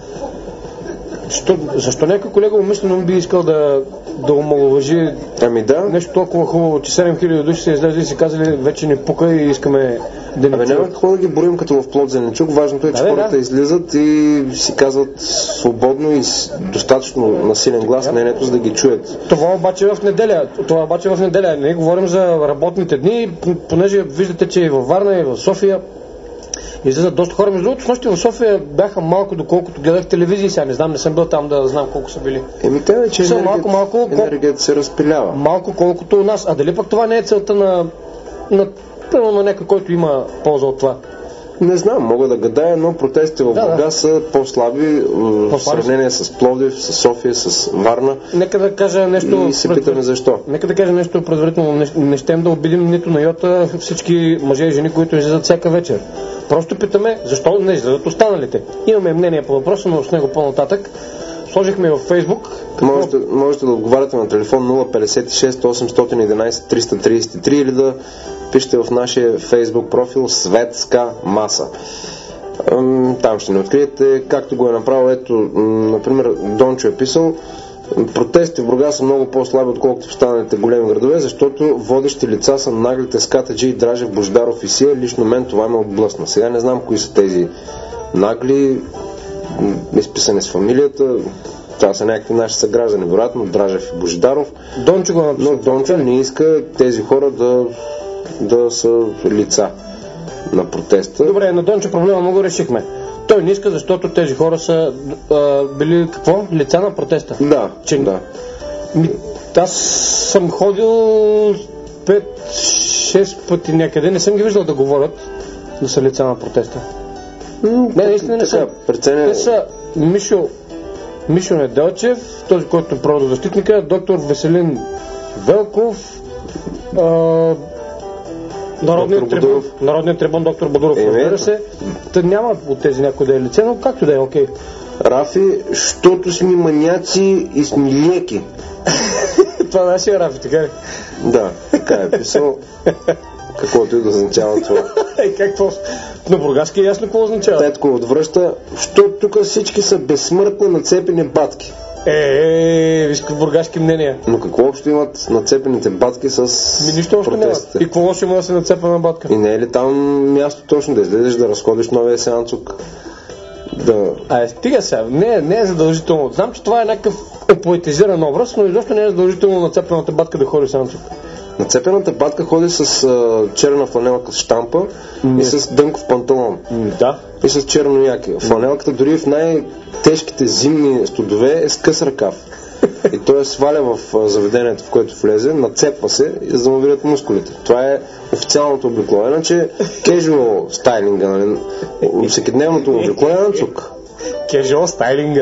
Защо някой колега умишлено би искал да омаловажи нещо толкова хубаво, че 7000 души се излезли и си казали вече ни пука и искаме да не няма какво да ги борим като в Плод Зеленчук. Важното е, че хората излизат и си казват свободно и с достатъчно насилен глас мнението, за да ги чуят. Това обаче в неделя. Не говорим за работните дни, понеже виждате, че и във Варна, и в София излизат доста хора. Между другото, с нощи в София бяха малко, доколкото гледах телевизии. Сега не знам, не съм бил там да знам колко са били. Те вече енергията се разпилява. Малко колкото у нас. А дали пък това не е целта на някой, който има полза от това? Не знам, мога да гадая, но протестите в Бургас са по-слаби в сравнение с Пловдив, с София, с Варна. Нека да кажа нещо. И се питаме защо. Нека да кажа нещо предварително. Не щем да обидим нито на йота всички мъже и жени, които излизат всяка вечер. Просто питаме защо не излизат останалите. Имаме мнение по въпроса, но с него по-нататък. Сложихме във Фейсбук. Можете да отговаряте на телефон 056 811 333 или да пишете в нашия Фейсбук профил Светска маса. Там ще не откриете, както го е направил. Ето, например, Дончо е писал: протестите в Бургас са много по-слаби, отколкото в останалите големи градове, защото водещи лица са наглите Скатаджи, Дражев, Бождаров и Сия. Лично мен това ме отблъсна. Сега не знам кои са тези нагли, изписани с фамилията. Това са някакви наши съграждани, вероятно, Дражев и Бождаров. Но Дончо не иска тези хора да са лица на протеста. Добре, на Дончо проблема много решихме. Той не иска, защото тези хора са били какво? Лица на протеста. Да. Аз съм ходил 5-6 пъти някъде, не съм ги виждал да говорят, да са лица на протеста. Не, наистина не са. Те са Мишо Неделчев, този, който е правозащитника, доктор Веселин Велков, народният трибун доктор Бодуров, разбира се. Та няма от тези някой да е лице, но както да е, окей. Рафи, щото сме маняци и сме леки. Това нашия Рафи, така ли? Да, така е писал. Каквото и да означава това. Какво? На бургаски е ясно какво означава. Петко отвръща, що тук всички са безсмъртни нацепени батки. Виж бургаски мнения. Но какво общо имат нацепените батки с нищо общо протестите? И какво лошо има да се нацепа на батка? И не е ли там място точно да излезеш да разходиш новия сеанцук? Стига сега, не е задължително. Знам, че това е някакъв поетизиран образ, но изобщо не е задължително нацепената батка да ходи сеанцук. Нацепената батка ходи с черна фланелка с щампа и с дънков панталон. Да. И с черно яки. Фланелката дори в най-тежките зимни студове е с къс ръкав. И той сваля в заведението, в което влезе, нацепва се, за да му видят мускулите. Това е официалното облекло. Иначе кежуал стайлинга, нали? Всекидневното облекло е анцук. Кежуал стайлинга.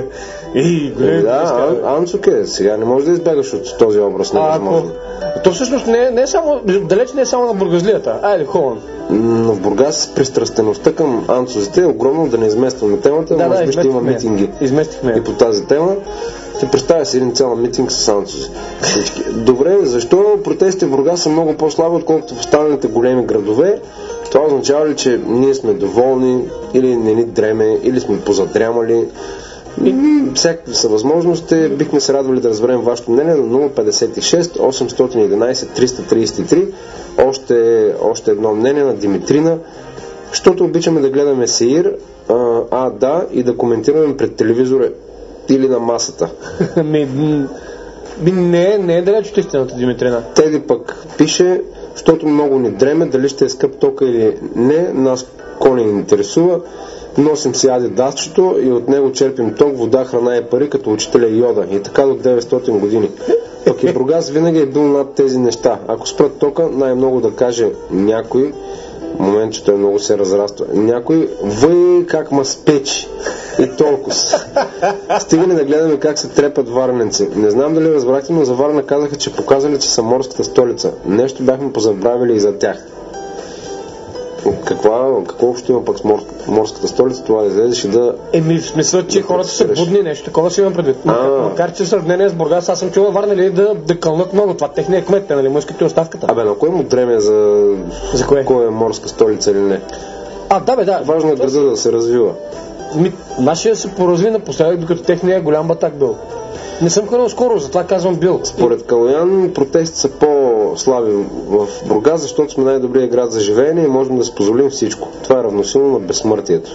Анцук е. Сега не можеш да избягаш от този образ. То всъщност далеч не е само на бургазлията. Айде, хубаво. Но в Бургас пристрастеността към анцузите е огромно, да не изместваме темата, може би ще има митинги и по тази тема. Ти представя си един цял митинг с анцузи. Добре, защо протестите в Бургас са много по-слаби, отколкото в останалите големи градове? Това означава ли, че ние сме доволни, или не ни дреме, или сме позадрямали? Всякакви са възможности. Бихме се радвали да разберем вашето мнение на 056 811 333. Още едно мнение на Димитрина. Защото обичаме да гледаме сеир, и да коментираме пред телевизора или на масата. Не е далеч от истината, Димитрина. Теди пък пише, защото много ни дреме, дали ще е скъп тока или не, нас ко не интересува. Носим си адидасчето и от него черпим ток, вода, храна и пари, като учителя Йода. И така до 900 години. Пък и Бургас винаги е бил над тези неща. Ако спрат тока, най-много да каже някой, момент, че той много се разраства, някой, въй как ма спечи. И толкова. Стигане да гледаме как се трепат варненци. Не знам дали разбрахте, но за Варна казаха, че показали, че са морската столица. Нещо бяхме позабравили и за тях. Какво общо има пък с морската столица, това да излезеш и да... В смисъл, че хората са будни, нещо такова си имам предвид. Макар че в сравнение с Бургас, аз съм чувал Варна да кълнат много. Това техния кмет, нали, му искате оставката. На кой му дреме за кое? Кой е морска столица или не? Да. Важно е града да се развива. Нашия се поразви напоследък, докато техния голям батак бил. Не съм ходил скоро, затова казвам бил. Според Калоян протестите са по-слаби в Бургас, защото сме най-добрият град за живеене и можем да си позволим всичко. Това е равносилно на безсмъртието.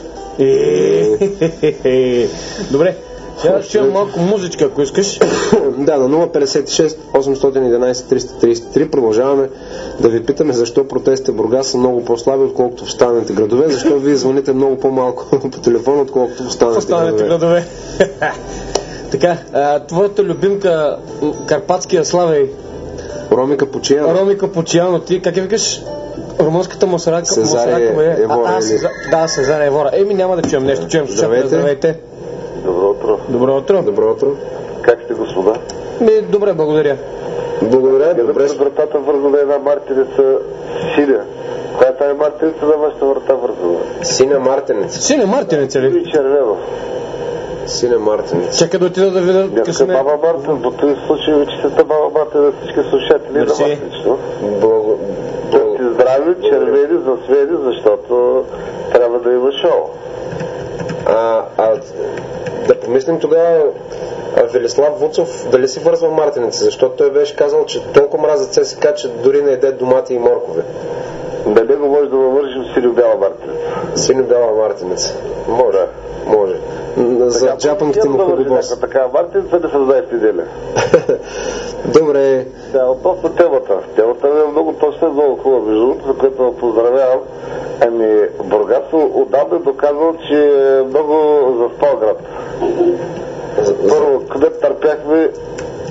Добре, сега ще имам малко музичка, ако искаш. Да, на 056 811 333 продължаваме да ви питаме защо протестите в Бургас са много по-слаби, отколкото в останалите градове, защо вие звъните много по-малко по телефона, отколкото в останалите градове. Така, твоята любимка карпатския славей Роми Капучиано, ти как я викаш? Румънската Мосаракова Евора. Сезаре Евора. Няма да чуем нещо, чуем слушателя. Здравейте. Добро утро. Как сте, господа? Добре, благодаря. Добре. Вратата вързана една мартеница синя. Коя е мартеница на вашата врата вързана? Синя мартеница ли? И червено. Синя мартеница. Чакай да отида да видя късме. Баба Марта, в този случай ви честита Баба Марта на всички слушатели на вас лично. Да сте здрави, червени, засвени, защото трябва да има шоу. Да помислим тогава Велислав Вуцов дали си вързва мартеница, защото той беше казал, че толкова мраза ЦСК, че дори не еде домати и моркове. Дали го може да въвържим синьо-бяла мартеница? Синьо-бяла мартеница. Може. За джапанките му хубавост. Така, мартеница не създай в неделя. Добре. Относно темата. Темата ми е много точна, много хубава, между другото, за което ме поздравявам. Бургас отдавна е доказал, че е много заспал град. Първо, където търпяхме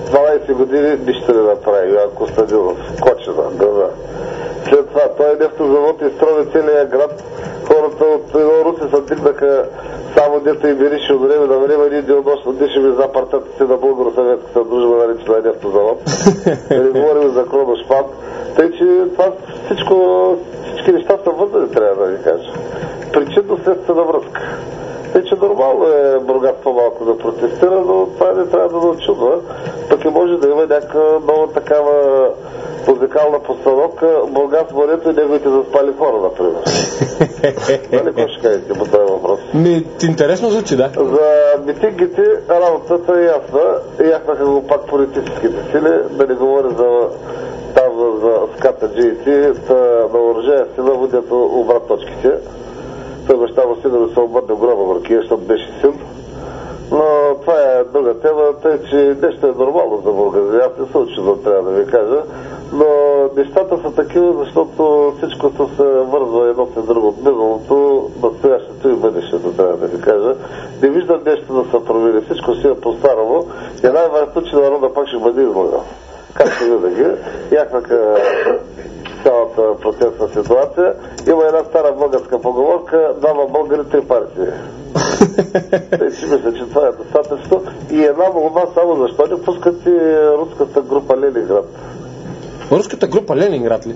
12 години нищо не направи, ако Стадилов, Кочина, града. След това той нефтозавод изстрои целия град. Хората от едно Руси се дигнаха само дето и мирише от време на време. Ние делнощно дишаме за партията си на Българо-съветската дружба, наречена нефтозавод. Да не говорим за Кроношпан. Тъй, че това всички неща са вързани, трябва да ви кажа. Причинно-следствена връзка. Тъй, че нормално е Бургас по-малко да протестира, но това не трябва да очудва. Пък и може да има някаква нова такава музикална постановка Бургас морето и неговите заспали хора, например. Дали какво ще кажете по този въпрос? Интересно звучи, да. За митингите работата е ясна. Яснаха го пак политическите сили, да не говори за ската-джиите, на оръжая си да водят обрат точките. Той баща му сигурно се обърне в гроба върхи, защото беше син. Но това е друга тема, тъй че нещо е нормално за Бургас. Аз не се очудвам, трябва да ви кажа. Но нещата са такива, защото всичко се вързва едно след друго от миналото, настоящето и бъдещето, трябва да ви кажа. Не виждам нещо да се промени. Всичко си е по-старому и най-важното, че народа пак ще бъде излагал. Както винаги, яхнаха цялата протестна ситуация. Има една стара българска поговорка: двама българи, три партии. Тъй, че мисля, че това е достатъчно. И една молба само, защо не пускате руската група Ленинград? Руската група Ленинград ли?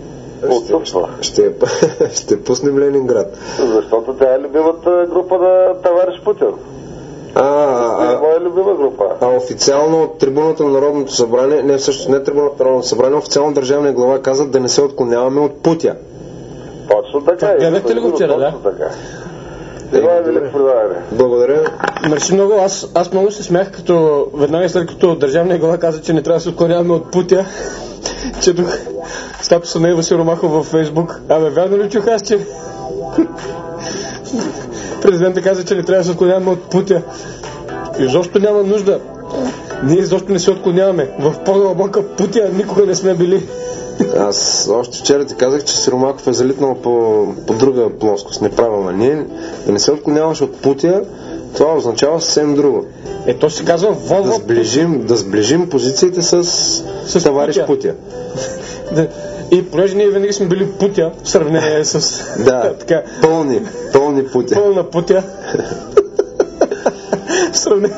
Ще пуснем Ленинград. Защото тя е любимата група на товарищ Путин. Моя любима група. Официално от трибуната на Народното събрание, не трибуната на Народното събрание, официално държавния глава каза да не се отклоняваме от путя. Точно така. Гледахте ли го вчера, да? Това е велико предаване. Благодаря. Мерси много. Аз много се смях, като веднага след като държавния глава каза, че не трябва да се отклоняваме от путя. Четох статуса на Ива Сиромахов във Фейсбук. Вярно ли чух аз, че президентът каза, че не трябва да се отклоняваме от путя? Изобщо няма нужда. Ние изобщо не се отклоняваме. В по-дълбока путя никога не сме били. Аз още вчера ти казах, че Сиромахов е залитнал по друга плоскост, неправилна. Ние да не се отклоняваш от путя, това означава съвсем друго. То се казва да сближим позициите с товарищ Путя. И понеже ние винаги сме били путя в сравнение с... Да, така, пълни путя. Пълна путя. В сравнение...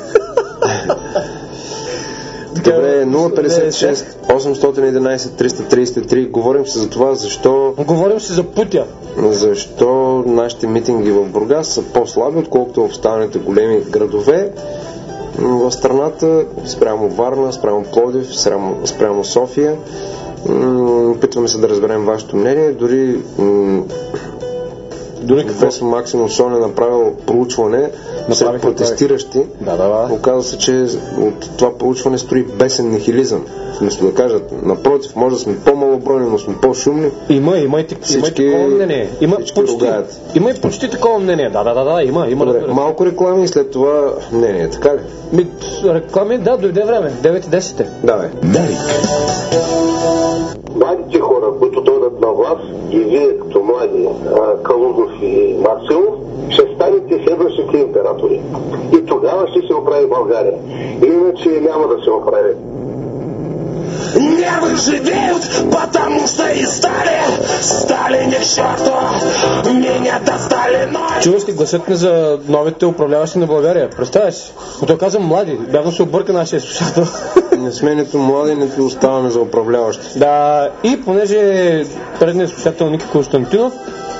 Добре, 056 811 333. Говорим се за това, защо... Говорим се за путя. Защо нашите митинги в Бургас са по-слаби, отколкото в останалите големи градове в страната, спрямо Варна, спрямо Пловдив, спрямо София. Опитваме се да разберем вашето мнение. Дори професор Максимов Сон е направил проучване сред протестиращи. Оказва се, че от това проучване строи бесен нихилизъм. Вместо да кажат, напротив, може да сме по-малобройни, но сме по-шумни. Има и такова мнение. Има и почти такова мнение. Има. Добре, малко реклами и след това мнение, така ли? Реклами, да, дойде време. 9:10 е. Давай. Дарик. Младите хора, които дойдат на власт, и вие като млади Калудов и Марселов, ще станете следващите императори. И тогава ще се оправи България. Иначе няма да се оправи. Не выживеют, потому что и стали не черту, меня достали ноги. Чуваш ли гласът ни за новите управляващи на България? Представяш си? Като казвам млади, бявно се обърка нашия слушател. Не сме нито млади, нито оставаме за управляващи. Да, и понеже предният слушател Ники Константинов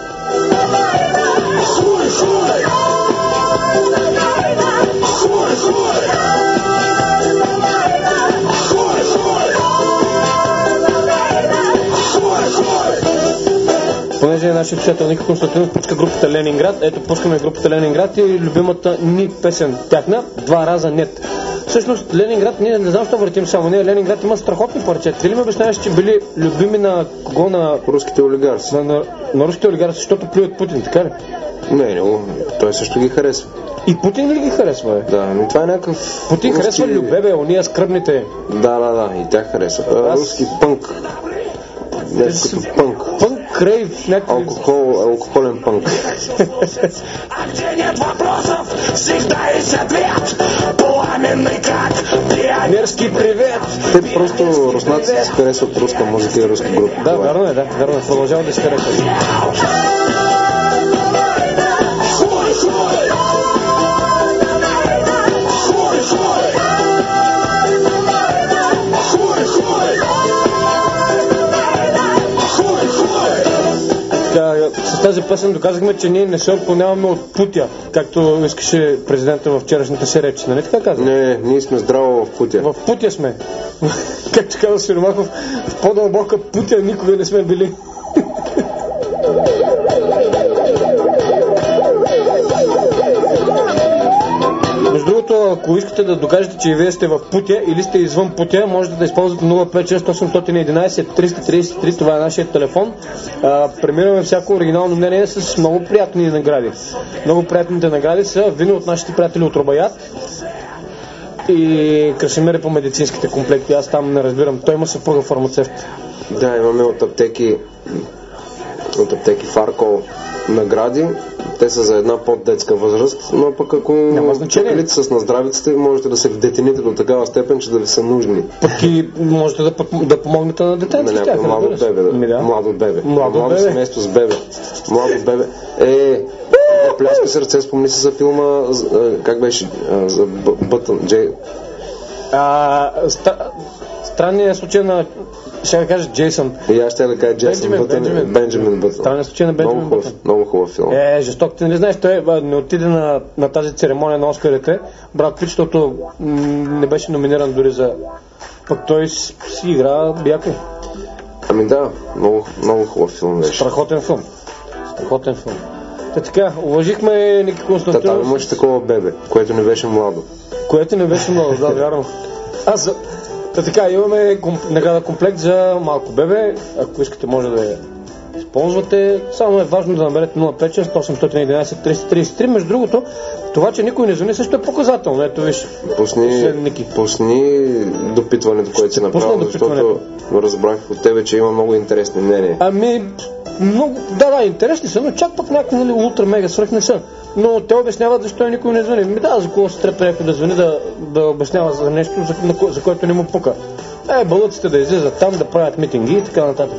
понеже нашия слушател Ники Константинов пуска групата Ленинград, ето пускаме групата Ленинград и любимата ни песен тяхна «Два раза нет». Всъщност Ленинград, ние не знам, що въртим само ние, Ленинград има страхотни парчета. Ти ли ме обясняваш, че били любими на кого? На руските олигарси. На руските олигарси, защото плюят Путин, така ли? Не, той също ги харесва. И Путин ли ги харесва, бе? Да, но това е някакъв... Путин харесва любе, бе, ония скръбните. Да, и тях харесва. Руски пънк. Нещо като пънк. Пънк крейв, някакви... Алкохолен пънк. Мерски привет! Те просто руснаците си харесват руска музика и руска група. Да, вярно е, продължават да си харесват. С тази песен доказахме, че ние не се отклоняваме от путя, както искаше президента в вчерашната си реч. Нали така каза? Не, ние сме здраво в путя. В путя сме. Както каза Свиромахов, в по-дълбока путя никога не сме били. Между другото, ако искате да докажете, че и вие сте в путя или сте извън путя, можете да използвате 056-811-333. Това е нашия телефон. Премираме всяко оригинално мнение с много приятни награди. Много приятните награди са вини от нашите приятели от Робаят и Красимир по медицинските комплекти. Аз там не разбирам. Той има съпруга фармацевт. Да, имаме от аптеки Фаркол награди. Те са за една по-детска възраст, но пък ако чакалите с наздравиците, можете да се вдетените до такава степен, че да ви са нужни. Пък и можете да помогнете на детето с тях. Младо бебе. Семейство с бебе. Младо бебе. Пляска сърце, спомни се за филма, как беше? За Бътън, Джей. Странният случай на... Ще да кажа Джейсън. И аз ще да кажа Джейсън Бътън. Бенджамин Бътън. Странният случай на Бенджамин Бътън. Много хубав филм. Жесток. Ти не знаеш, той не отиде на тази церемония на Оскарите, брат Пит, защото не беше номиниран дори за... Пък той си игра яко. Ами да, много хубав филм беше. Страхотен филм. Така, уважихме Ники Константинов. Там имаше такова бебе, което не беше младо. Да, вярно. Така, имаме награда комплект за малко бебе. Ако искате, може да я използвате. Само е важно да намерете 056-811-333. Между другото, това, че никой не звъни, също е показателно. Ето виж. Пусни допитването, което си направил, защото разбрах от тебе, че има много интересни мнения. Много, интересни са, но чак пък някакви ултра мега свръх не са. Но те обясняват защо никой не звъни. За кого се трепа някой да звъни, да обяснява за нещо, за което не му пука. Балъците да излизат там, да правят митинги и така нататък.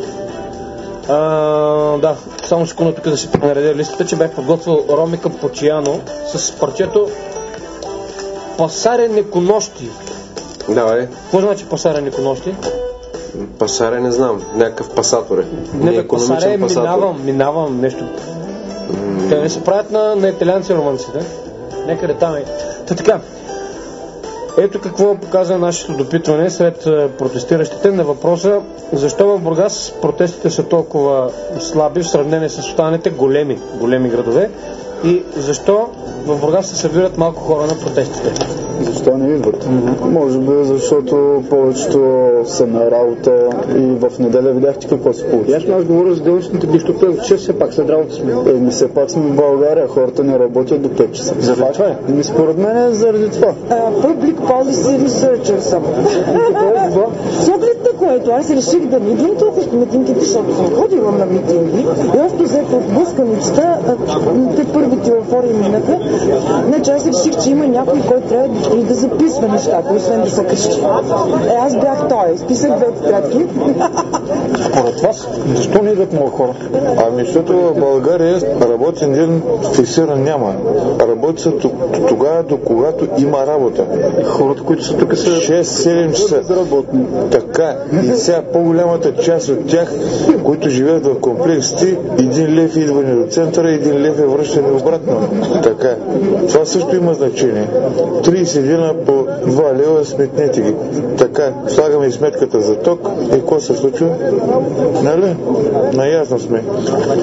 Само секунда тук да си наредя листата, че бях подготвил Ромика Почияно с парчето Пасаре неконощи. Давай. Какво значи Пасаре неконощи? Пасаре не знам, някакъв пасатор е. Пасаре минавам нещо. Те не се правят на италианци романците. Някъде там е. Така. Ето какво показва нашето допитване сред протестиращите на въпроса защо в Бургас протестите са толкова слаби в сравнение с останалите големи градове и защо в Бургас се събират малко хора на протестите. Защо не идват? Може би защото повечето са на работа и в неделя видяхте какво се получи. Аз говоря за делъчните дни, защото че все пак след работа сме. Все пак сме в България, хората не работят до 5 часа. За това е? Според мен е заради това. Public Policy Researcher съм. С оглед на което аз реших да не идвам толкова по митингите, защото съм ходила на митинги и още взето от блъсканицата, те първите еуфории минаха. Значи аз реших, че има някой, който трябва да записва нещата, освен да се къщи. Аз бях той, изписах 2 тетрадки. Според вас, защо не идват много хора? Защото в България работен ден фиксиран няма. Работи се тогава, до когато има работа. Хората, които са тук са 6-7 часа. Така. И сега по-голямата част от тях, които живеят в комплексите, 1 лев идване до центъра, 1 лев е връщане обратно. Така. Това също има значение. 30 дена по 2 лева сметнете ги. Така, слагаме и сметката за ток и какво се случва? Нали? Наясно сме.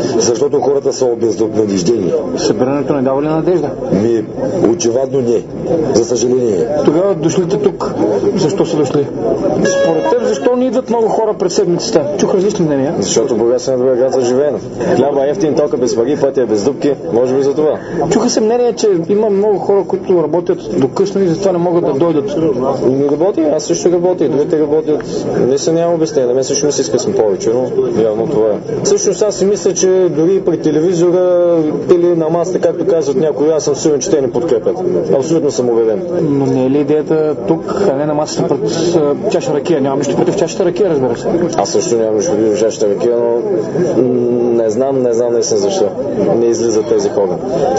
Защото хората са обезнадеждени. Събирането не дава ли надежда? Очевидно не. за съжаление. Тогава дошлите тук, защо са дошли? Според теб, защо не идват много хора пред седмицата? Чух различни мнения. Защото Бургас е на добър град за живеене. Хляба ефтин, тока без пари, пътя без дупки. Може би за това. Чуха се мнение, че има много хора, които работят до късно и затова не могат да дойдат. Не работи, аз също работя, и другите работят. Не се няма обяснение, на мен също не си искам повече, но явно това е. Всъщност аз си мисля, че дори при телевизора или на масата, както казват някои, аз съм сигурен, че те не подкрепят. Абсолютно съм убеден. Но не е ли идеята тук, а не на масата пред чаша ракия? Нямам нищо против чашата ракия, разбира се. Аз също нямам нищо против чашата ракия, но не знам наистина защо не излизат тези хора.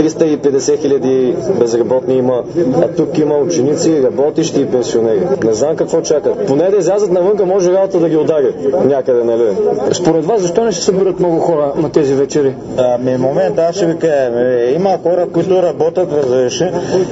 350 хиляди безработни има, а тук има ученици, работещи и пенсионери. Не знам какво чакат. Поне да излязат навънка, може работа да ги удари някъде, нали? Според вас, защо не се събират много хора на тези вечери? Момент, аз ще ви кажа. Има хора, които работят, разбираш,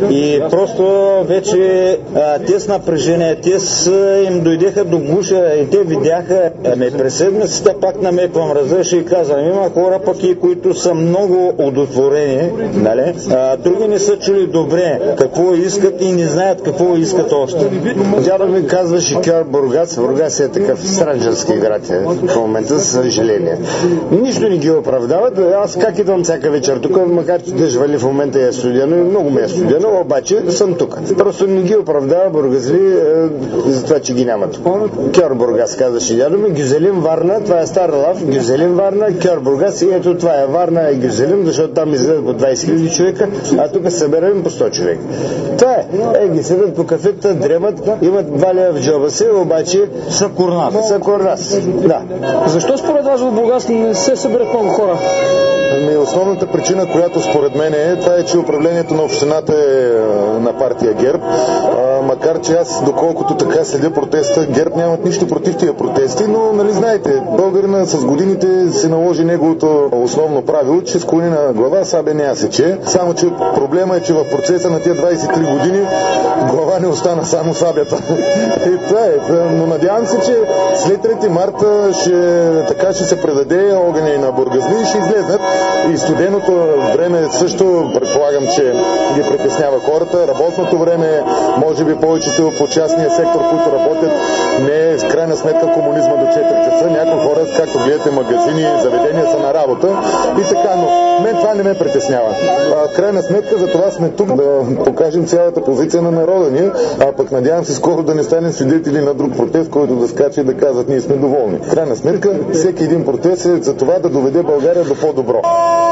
и просто вече те с напрежение, те им дойдеха до гуша и те видяха, през седмицата пак намеквам, разбираш, и казвам, има хора пък и които са много удовлетворени, нали? Други не са чули добре какво искат и не знаят какво искат още. Дядо ми казваше Кьор Бургас. Бургас е такъв странджански град в момента, за съжаление. Нищо не ги оправдават. Аз как идвам всяка вечер тук, макар че дъжд вали в момента е студено и много ме е студено, обаче съм тук. Просто не ги оправдава бургазли за това, че ги няма тук. Кьор Бургас казваше дядо ми, Гюзелин Варна, това е стар лав, Гюзелин Варна, Кьор Бургас и ето това е Варна и Гюзелин, защото там излезат по 20 000 човека, а тук се съберем по 100 човека. Това е. Ги седат по кафета, дремат, имат 2 лева в джоба си, обаче са курнас. Да. Защо според вас в Бургас не се съберат много хора? Основната причина, която според мен това е, че управлението на общината е на партия ГЕРБ. Макар че аз, доколкото така следя протеста, ГЕРБ нямат нищо против тия протести, но нали знаете, българина с годините се наложи неговото основно правило, че склони на глава, сабе не я сече. Само че проблема е, че в процеса на тия 23 години глава не остана, само сабята. И това е. Но надявам се, че след 3 марта ще се предаде огъня и на бургазли и ще излезнат. И студеното време също предполагам, че ги притеснява хората. Работното време, може би повечето по частния сектор, които работят, не е в крайна сметка комунизма до 4 часа. Някои хора, както гледате, магазини, заведения са на работа и така, но мен това не ме притеснява. В крайна сметка за това сме тук да покажем цялата позиция на народа ни, а пък надявам се скоро да не станем свидетели на друг протест, който да скача и да казват ние сме доволни. В крайна сметка всеки един протест е за това да доведе България до по-добро.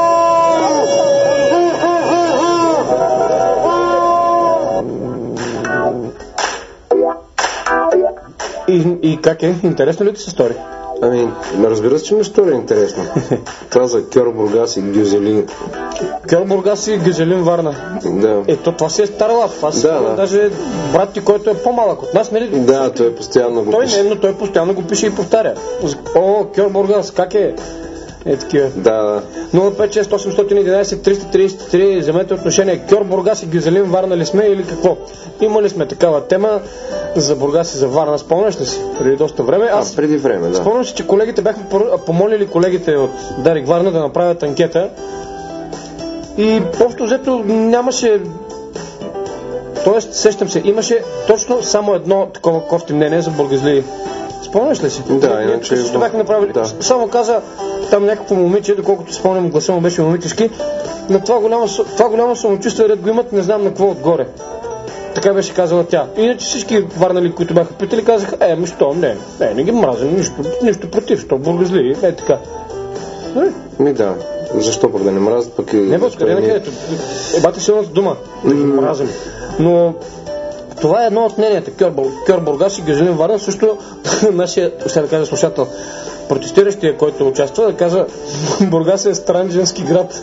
И как е? Интересно ли ти се стори? Разбира се, че ми стори интересно. Това за Кьор Бургас и Гюзелин. Кьор Бургас и Гюзелин Варна. Да. Ето, това си е стар лав. Аз даже брат ти, който е по-малък от нас, нали? Да, той постоянно го пише. Но той постоянно го пише и повтаря. Кьор Бургас, как е? Е такива. Да. 05 811 333, вземете отношение. Кьор Бургас и Гюзелин Варна ли сме или какво? Имали сме такава тема за Бургас и за Варна. Спомняш ли си? Преди доста време. Преди време, да. Спомням си, че колегите бяхме помолили колегите от Дарик Варна да направят анкета. И общо взето нямаше. Тоест, сещам се, имаше точно само едно такова кофти мнение за бургазли. Спомняш ли си? Да, иначе... Също бяха направили. Да. Само каза там някакво момиче, доколкото спомням, гласа му беше момичешки, на това голямо самочувствие ред го имат, не знам на какво отгоре. Така беше казала тя. Иначе всички варнали, които бяха питали, казаха, що, не ги мразим, нищо против, що бургазли, така. Да. Защо пък да не мразят, пък и... Не, къде на където. Бати силната дума, да ги мразим. Но това е едно от мненията. Кьор Бургас и Гюзелин Варна, също нашия, ще да кажа слушател, протестиращия, който участва, да каза, Бургас е странджански град.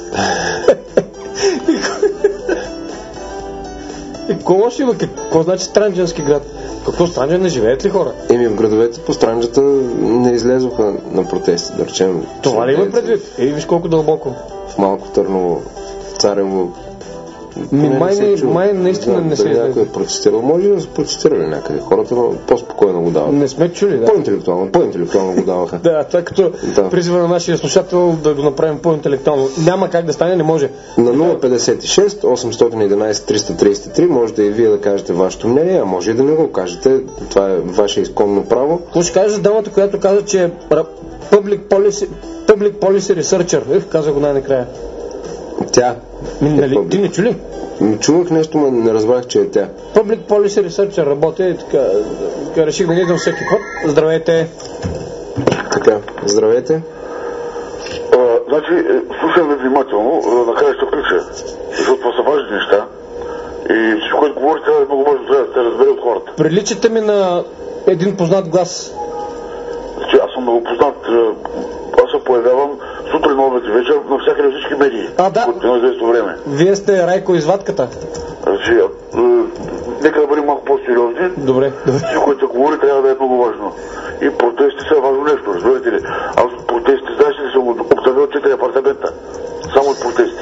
И какво ще има? Какво значи странджански град? Какво, Странджа не живеят ли хора? В градовете по Странджата не излезоха на протести, да речем. Това ли има предвид? Виж колко дълбоко. В Малко Търново, в Царево, Май наистина не се някой е протестирал. Може да са протестирали някъде. Хората по-спокойно го дават. Не сме чули, да. По-интелектуално го даваха. Да, това като призива на нашия слушател да го направим по-интелектуално. Няма как да стане, не може. На 056 811 333 можете и вие да кажете вашето мнение, а може и да не го кажете. Това е ваше изконно право. Какво ще кажеш за дамата, която каза, че е Public Policy Researcher? Каза го най-накрая. Тя. Ти не чули? Чувах нещо, но не разбрах, че е тя. Public Policy Researcher работи и така реших да не идвам всеки път. Здравейте. Така, здравейте. Значи, слушам ви внимателно, накрая ще включа, защото това са важни неща и всичко, което говорите, е много важно да се разбере от хората. Приличате ми на един познат глас. Значи, аз съм много познат, аз се появявам сутрин, обед и вечер навсякъде всички медии. От едно известно време. Вие сте Райко извадката. Значи, нека да бъдем малко по-сериозни. Добре. Всичко, което се говори, трябва да е много важно. И протести са важно нещо, разберете ли? Аз от протести, знаеш ли, съм обзавел 4 апартамента. Само от протести.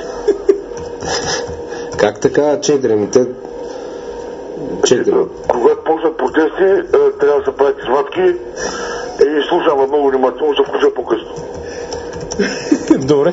Как така 4? Те 4. Когато почнат протести, трябва да се правят извадки и слушам много внимателно, се включа по-късно. Добре.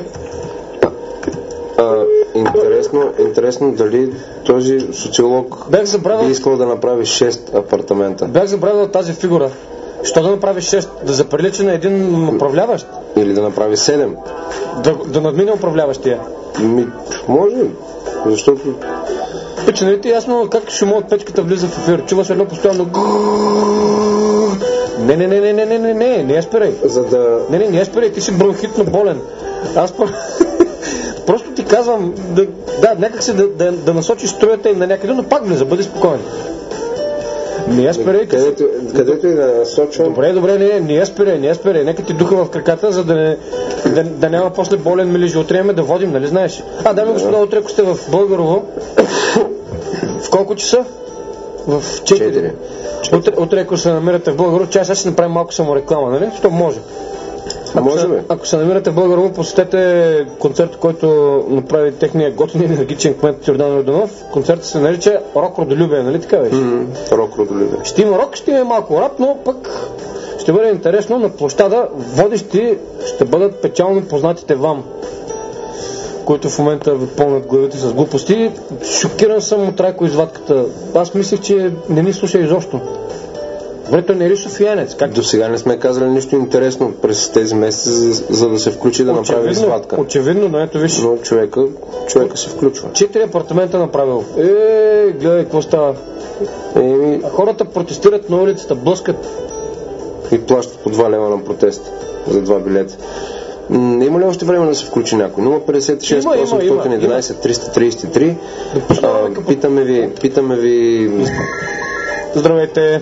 Интересно дали този социолог би искал да направи 6 апартамента. Бях забравил тази фигура. Що да направи 6? Да заприлича на един управляващ? Или да направи 7? Да надмине управляващия? Може, защото... Пече, нали ти ясно как шума от печката влиза в ефир? Чуваш едно постоянно... Не я спирай. Не я спирай, ти си бронхитно болен. Аз просто ти казвам, някак си да насочиш струята и на някъде, но пак влиза, бъди спокоен. Не я спирай. Където и да насочвам. Добре, не я спирай. Нека ти духа в краката, за да няма после болен милиж. Утре имаме да водим, нали знаеш? Дами и господа, утре ако сте в Българово, в колко часа? В 4. Утре ако се намирате в Българово, сега ще направим малко самореклама, нали? Що може? Ако се намирате в Българово, посетете концерт, който направи техния готин енергичен кмет Йордан Йорданов. Концертът се нарича Рок Родолюбие, нали така беше? Рок Родолюбие. Ще има рок, ще има малко рап, но пък ще бъде интересно. На площада водещи ще бъдат печално познатите вам, които в момента ви пълнят главите с глупости. Шокиран съм от Райко извадката. Аз мислех, че не ни слуша изобщо. Добре, той не е софиянец. До сега не сме казали нищо интересно през тези месеци, за да се включи да направи извадка. Очевидно, но ето виж. Но човека се включва. 4 апартамента направил. Гледай какво става. А хората протестират на улицата, блъскат. И плащат по 2 лева на протест за 2 билета. Има ли още време да се включи някой? 056 811 333. Питаме ви... Здравейте.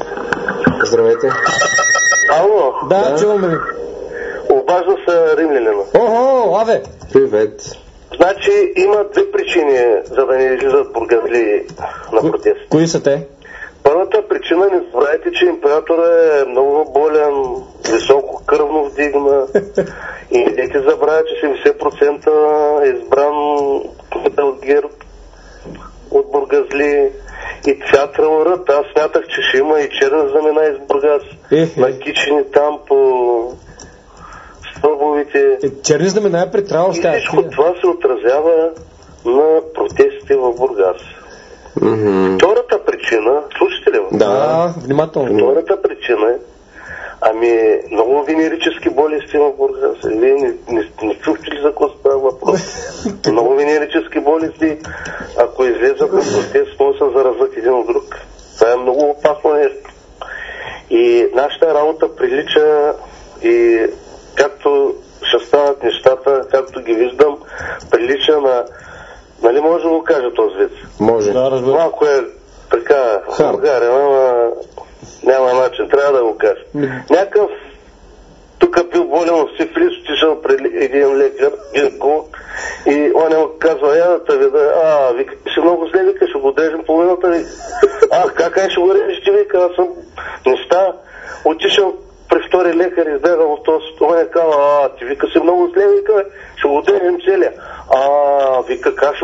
Ало? Да, чуваме ви. Обажда се римлянина. Охо, Аве. Привет. Значи има 2 причини, за да не излизат бургазли на протест. Кои са те? Първата причина, не забравяйте, че императорът е много болен, високо кръвно вдигна и не дайте забравя, че 70% е избран от ГЕРБ, от бургазли. И ця тралърът, аз смятах, че ще има и черна знамена из Бургас, накичени там по стълбовите. Черни знамена е при трал. И всичко това се отразява на протестите в Бургас. Втората причина, слушате ли? Да, внимателно. Втората причина е, много венерически болести в Бургас. Вие не чухте ли за какво става въпрос? Много венерически болести, ако излезат на протест, може да се заразят един от друг. Това е много опасно нещо. И нашата работа прилича и както ще стават нещата, както ги виждам, прилича на... Нали може да го кажа този вид? Може. Да, разбира. Малко е така, България, ама няма начин, трябва да го кажа. Някакъв тук бил болен от сифилис, отишъл при един лекар, гинеколог, и он му казва, да те вида, вика, си много зле, вика, ще го режем половината, вика. Как ще го режете, вика, аз съм неща. Отишъл при втори лекар, избегал от този, он е казва, ти вика си много зле, вика, ще го режем целия. Вика, как ще го режете,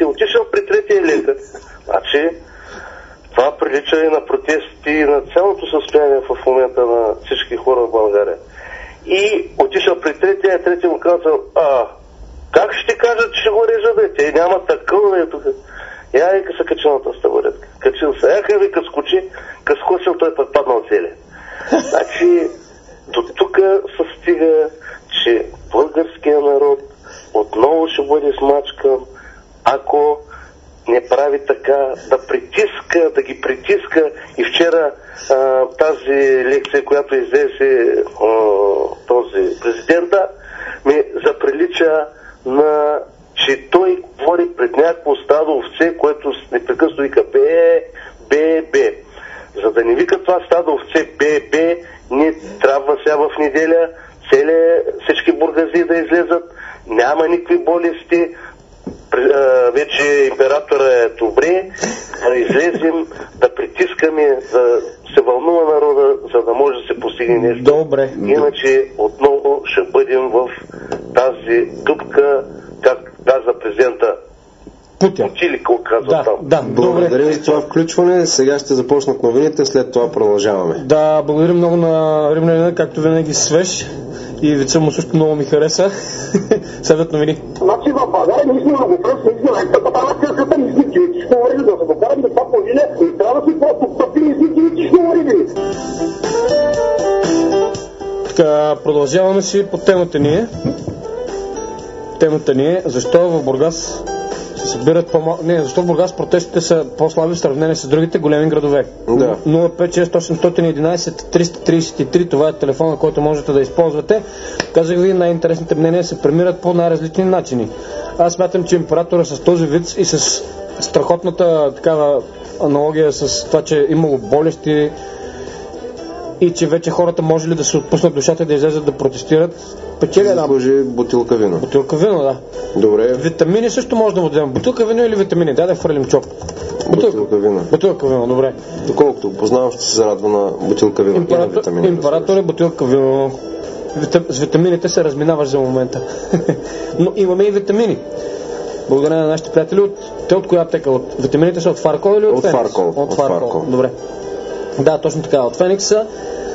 отишъл при третия лекар. Значи, това прилича и на протести и на цялото състояние в момента на всички хора в България. И отишъл при третия му казал, как ще кажат, че ще го режа, бе? Те няма такъв, бе, тук. Я вика се качи на тази табуретка. Качил се. Яха вика скочи, скочил, той път паднал целия. Значи, до тук се стига, че българския народ отново ще бъде смачкан, ако не прави така, да ги притиска. И вчера тази лекция, която излезе този президента, ми заприлича на, че той говори пред някакво стадо овце, което непрекъснато вика бе. За да не вика това стадо овце бе, ние трябва сега в неделя всички бургази да излезат, няма никакви болести, вече императора е добре, да излезем, да притискаме, да се вълнува народа, за да може да се постигне нещо. Добре. Иначе отново ще бъдем в тази дупка, как каза президента Путин. Училико казва там. Да, благодаря за това включване. Сега ще започнат новините, след това продължаваме. Да, благодаря много на Римлянина, както винаги свеж. И вица му също много ми хареса. Следват новини. Значи в България ние сме многопростни, ние сме най-тъпата ние сме генетично уредили, да се докараме до това положение и трябва да си просто тъпи, ние сме генетично уредили. Така, продължаваме си по темата ни. Темата ни е защо в Бургас се събират защо в Бургас протестите са по-слаби в сравнение с другите големи градове. Да. 056-811-333, това е телефона, който можете да използвате. Казах ви, най-интересните мнения се премират по най-различни начини. Аз смятам, че императора с този вид и с страхотната такава аналогия с това, че имало болести и че вече хората може ли да се отпуснат душата и да излезат да протестират, печели една бутилка вино. Бутилка вино, да. Добре. Витамини също може да му дадем. Бутилка вино или витамини? Да хвърлим чоп. Бутилка вино. Бутилка вино, добре. Доколкото го познавам, ще се зарадва на бутилка вино. Император е бутилка вино. С витамините се разминаваш за момента. Но имаме и витамини. Благодаря на нашите приятели. От коя аптека? Витамините са от Фаркол или от Феникс? От Фаркол. Добре. Да, точно така. От Феникс са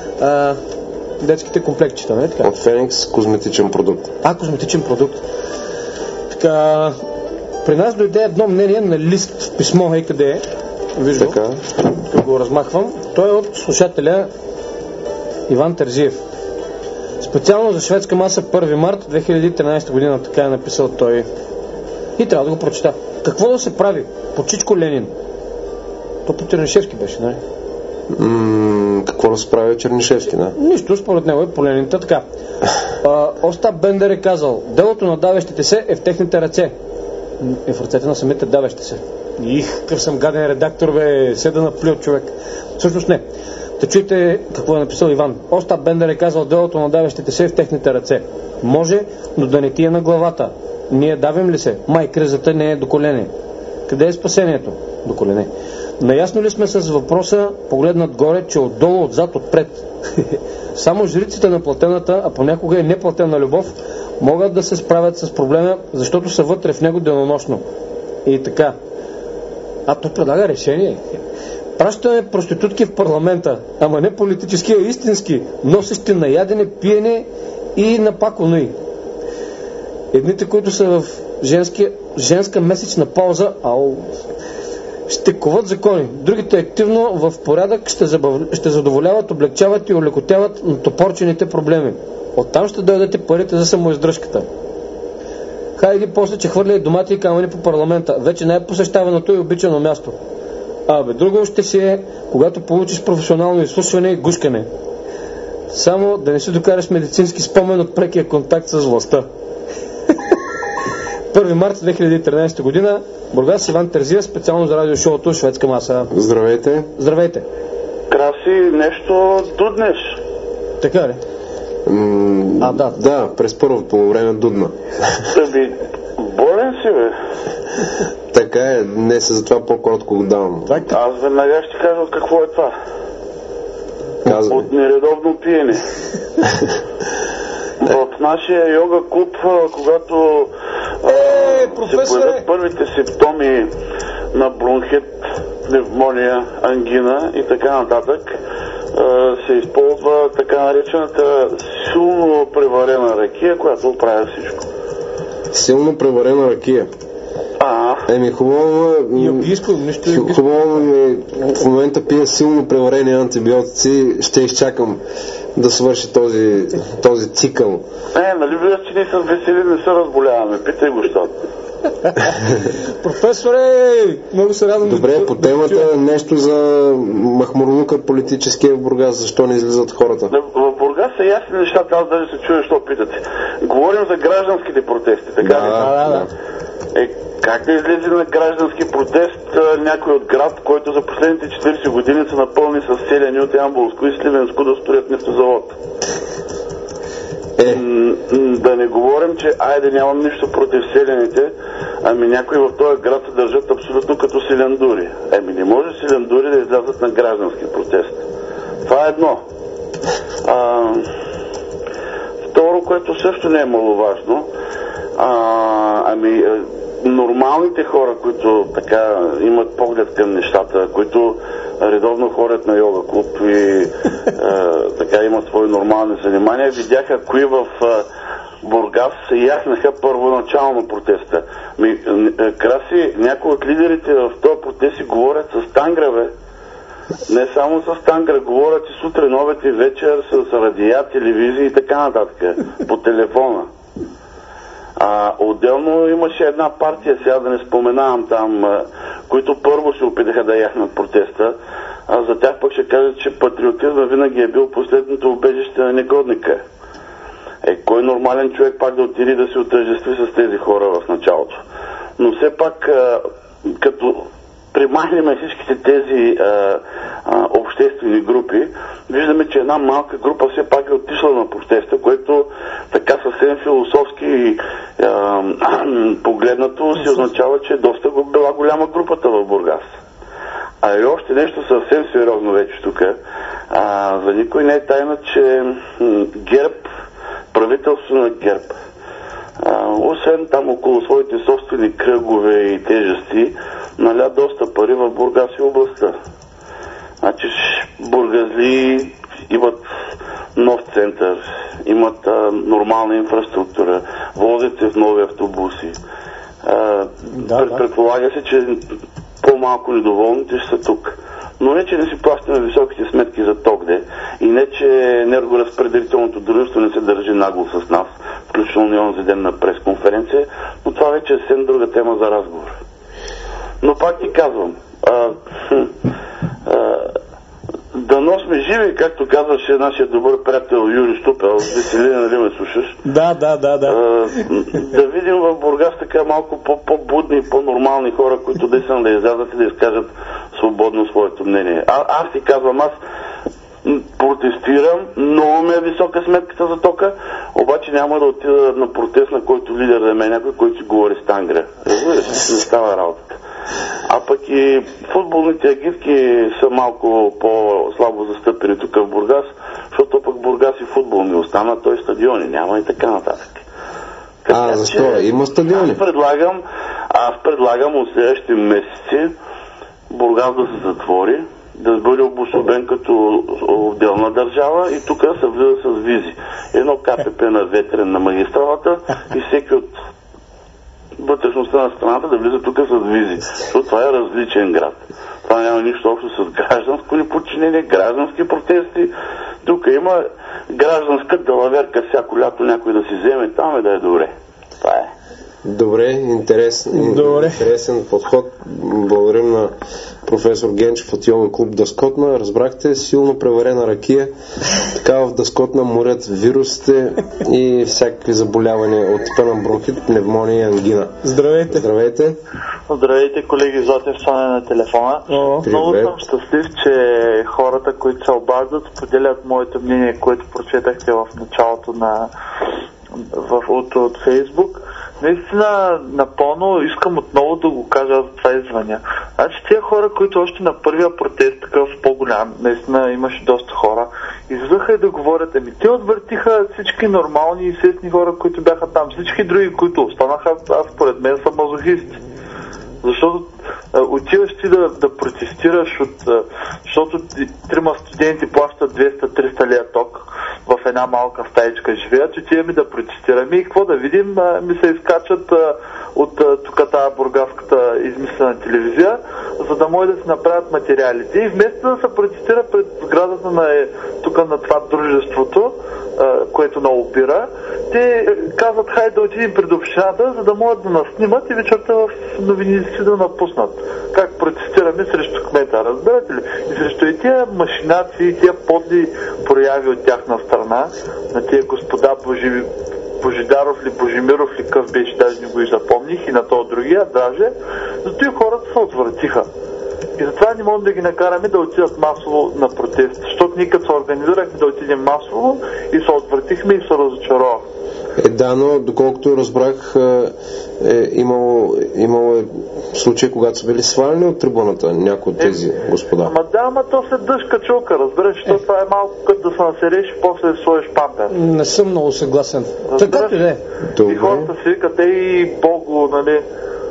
детските комплектчета, не така? От Феникс козметичен продукт. Козметичен продукт. Така, при нас дойде едно мнение на лист в писмо, къде е. Виждам. Така. Тук го размахвам. Той е от слушателя Иван Терзиев. Специално за шведска маса 1 март 2013 година, така е написал той. И трябва да го прочета. Какво да се прави? По Чичко Ленин. То по Чернишевски беше, нали? Какво да се прави Чернишевски, да? Нищо, според него е по Ленин. Така. Остап Бендер е казал, делото на давещите се е в техните ръце. Е в ръцете на самите давещи се. Какъв съм гаден редактор, бе, седа на плюл човек. Всъщност не. Да чуйте какво е написал Иван. Остап Бендер е казал, делото на давещите се е в техните ръце. Може, но да не ти е на главата. Ние давим ли се? Май, кризата не е до колене. Къде е спасението? До колене. Наясно ли сме с въпроса, погледнат горе, че отдолу, отзад, отпред? Само жриците на платената, а понякога и неплатена любов, могат да се справят с проблема, защото са вътре в него денонощно. И така. То предлага решение. Пращаме проститутки в парламента, ама не политически, а истински, носещи на ядене, пиене и на паконои. Едните, които са в женска месечна пауза, ще коват закони. Другите активно в порядък ще задоволяват, облегчават и олекотяват на топорчените проблеми. Оттам ще дойдете парите за самоиздръжката. Хайде после, че хвърля и домати и камъни по парламента. Вече най-посещаваното и обичано място. Друго ще си е, когато получиш професионално изслушване и гушкане. Само да не си докараш медицински спомен от прекия контакт с властта. 1 март 2013 година, Бургас, Иван Терзиев, специално за радиошоуто Шведска маса. Здравейте. Здравейте. Краси, нещо дуднеш. Така ли? Да, през първото време дудна. Болен си, бе. Така е, не се затова по-коротко го давам. Аз веднага ще кажа какво е това. От нередовно пиене. В нашия йога клуб, когато професоре... се появят първите симптоми на бронхит, пневмония, ангина и така нататък, се използва така наречената силно преварена ракия, която оправя всичко. Силно преварена ракия? Хубаво ми в момента пия силно преварени антибиотици, ще изчакам да свърши този цикъл. Нали вие, че ние с весели не се разболяваме, питай го, щото. Професоре, много се радвам. Добре, по темата нещо за махмурлука политическия в Бургас, защо не излизат хората? В Бургас са ясни нещата, аз даже се чуя, що питате. Говорим за гражданските протести, така ли? Да. Как да излезе на граждански протест някой от град, който за последните 40 години са напълни с селяни от Ямболско и Сливенско да строят нефтозавод? Да не говорим, че нямам нищо против селяните, някои в този град се държат абсолютно като силендури. Не може силендури да излязат на граждански протест. Това е едно. Второ, което също не е маловажно, нормалните хора, които така имат поглед към нещата, които редовно ходят на йога клуб и така имат свои нормални занимания, видяха кои в Бургас се яхнаха първоначално протеста. Краси, някои от лидерите в този протест си говорят с тангра, не само с тангра, говорят и сутрин, обед и вечер с радиа, телевизии и така нататък, по телефона. Отделно имаше една партия, сега да не споменавам там, които първо се опитаха да яхнат протеста. За тях пък ще кажа, че патриотизъм винаги е бил последното убежище на негодника. Кой нормален човек пак да отиде да се отъждестви с тези хора в началото? Но все пак, като примахнем всичките тези обществени групи, виждаме, че една малка група все пак е отишла на протеста, което така съвсем философски погледнато се означава, че доста била голяма групата в Бургас. И още нещо съвсем сериозно вече тук. За никой не е тайна, че ГЕРБ, правителство на ГЕРБ, освен там около своите собствени кръгове и тежести, наля доста пари в Бургас и областта. Значи бургазли имат нов център, имат нормална инфраструктура, возят се в нови автобуси. Предполага се, че по-малко недоволните ще са тук. Но не, че не си плащаме високите сметки за ТОГДЕ и не, че енергоразпределителното дружество не се държи нагло с нас, включително и онзи ден на пресконференция, но това вече е съвсем друга тема за разговор. Но пак ти казвам, дано сме живи, както казваше нашия добър приятел Юрий Штупел, веселина, нали ме слушаш? Да. Да видим в Бургас така малко по-будни, по-нормални хора, които десен да излязат и да изкажат свободно своето мнение. Аз ти казвам, аз протестирам, много ми е висока сметката за тока, обаче няма да отида на протест, на който лидер да ме някой, който си говори с тангра. Разбираш, не става работата. А пък и футболните агитки са малко по-слабо застъпени тук в Бургас, защото пък Бургас и футбол не остана, той стадиони няма и така нататък. Защо? Има стадиони? Аз предлагам от следващите месеци Бургас да се затвори, да бъде обособен като отделна държава и тук се влиза с визи. Едно КПП на ветрен на магистралата и всеки от вътрешността на страната да влиза тук с визи. Защото това е различен град. Това няма нищо общо с гражданско неподчинение, граждански протести. Тук има гражданска далаверка всяко лято някой да си вземе там и да е добре. Това е. Добре, интересен подход. Благодарим на професор Генчев от йога клуб Дъскотна. Разбрахте, силно преварена ракия. Така в Дъскотна морят вирусите и всякакви заболявания от типа на бронхит, пневмония и ангина. Здравейте! Здравейте, колеги, Златев Соня на телефона. Много съм щастлив, че хората, които се обаждат, споделят моето мнение, което прочетахте в началото от Фейсбук. Наистина, напълно искам отново да го кажа, за това извъня. Значи, тия хора, които още на първия протест, такъв по-голям, наистина имаше доста хора, излизаха и да говорят. Те отвъртиха всички нормални и свестни хора, които бяха там. Всички други, които останаха, аз според мен са мазохисти. Защото отиваш ти да протестираш, защото трима студенти плащат 200-300 лея ток в една малка стаичка живеят, отиваме да протестираме и какво да видим, ми се изкачат от тук тази бургаската измислена телевизия, за да може да си направят материалите. И вместо да се протестира пред сградата на това дружеството, което наопира, те казват, хайде да отидем пред общината, за да могат да нас снимат и вечерта в новините си да напуснат. Как протестираме срещу кмета, разбирате ли? И срещу и тия машинации, и тия подли прояви от тяхна страна, на тия господа Божидаров ли, Божимиров ли, къв беше, даже не го и запомних, и на то другия, даже, зато и хората се отвратиха. И затова не можем да ги накараме да отидат масово на протест, защото ние като се организирахме да отидем масово и се отвратихме и се разочаровахме. Да, но доколкото разбрах, имало случаи, когато са били свалени от трибуната някои от тези господа. Ама то се дъжка чулка, разбираш, защото това е малко като да се насереш и после сложиш пампер. Не съм много съгласен. Така ли не? И хората си викат, Богу, нали?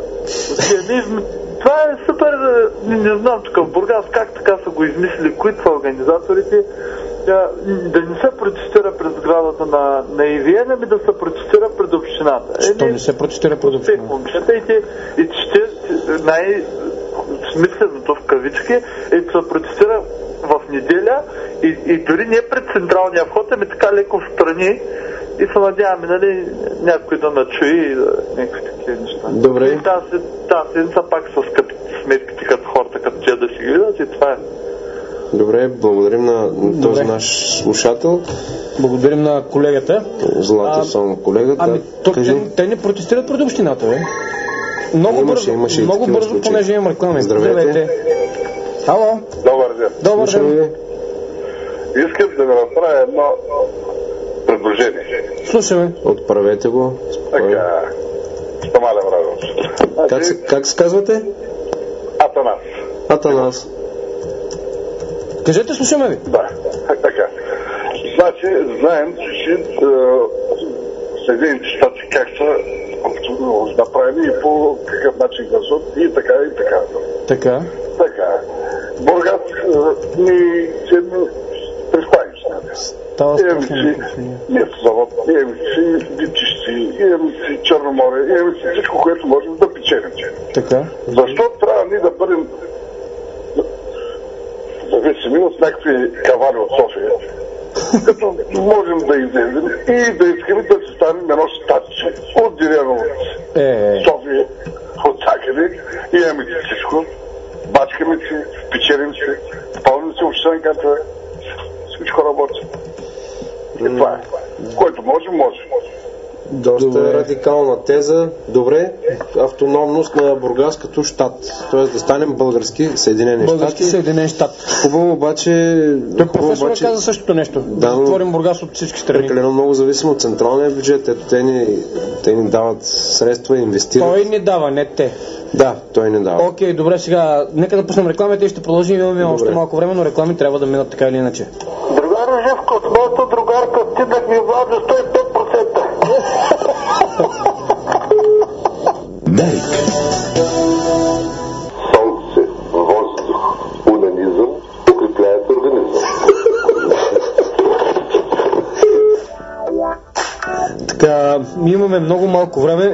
Това е супер, не знам тук в Бургас как така са го измислили, които са организаторите, да не се протестира пред сградата на ИВН, ами да се протестира пред общината. Що не се протестира пред общината? И че най-смисленото в кавички е да се протестира в неделя и дори не пред централния вход, ами така леко в страни и се надяваме, нали, някой да начуи някакви такива неща. Добре. И тази седмица пак с сметките като хората, като че да си ги видят и това е. Добре, благодарим на този наш слушател. Благодарим на колегата. Златосон колегата. Те не протестират пред общината, бе? Много бързо, понеже имам реклами. Здравейте. Ало. Добър ден. Искам да ви направя едно предложение. Слушаме. Отправете го. Така, Стамален Радош. Как се казвате? Атанас. Кажете, слушаме ви. Да, така. Значи, знаем, че Съединените щати как са направени и по какъв начин гласуват и така и така. Така. Бургас ни се пристанища. Имаме си нефтозавод, имаме си летищи, имаме си Черноморе, имаме си всичко, което можем да печелим. Така. Защо трябва ние да бъдем зависими от някакви кавали от София, като можем да излезем и да искаме да се станем едно щатче, отделено от София, от всякъде, и имаме си всичко, бачкаме си, печелим се, пълним се общинката, всичко работи. И това е. Който може. Доста радикална теза. Добре, автономност на Бургас като щат. Тоест да станем български Съединени щати. Хубаво обаче... Професорът каза същото нещо. Да отворим Бургас от всички страни. Прекалено много зависимо от централния бюджет. Ето те ни дават средства и инвестират. Той не дава, не те. Да, той не дава. Окей, добре, сега нека да пуснем рекламите и ще продължим. Имаме още малко време, но реклами трябва да минат така или иначе. Другар Живко, с моята другарка стигнах ми влад за 105%. Дарик. Солнце, въздух, унанизъм укрепляет организъм. Така, имаме много малко време.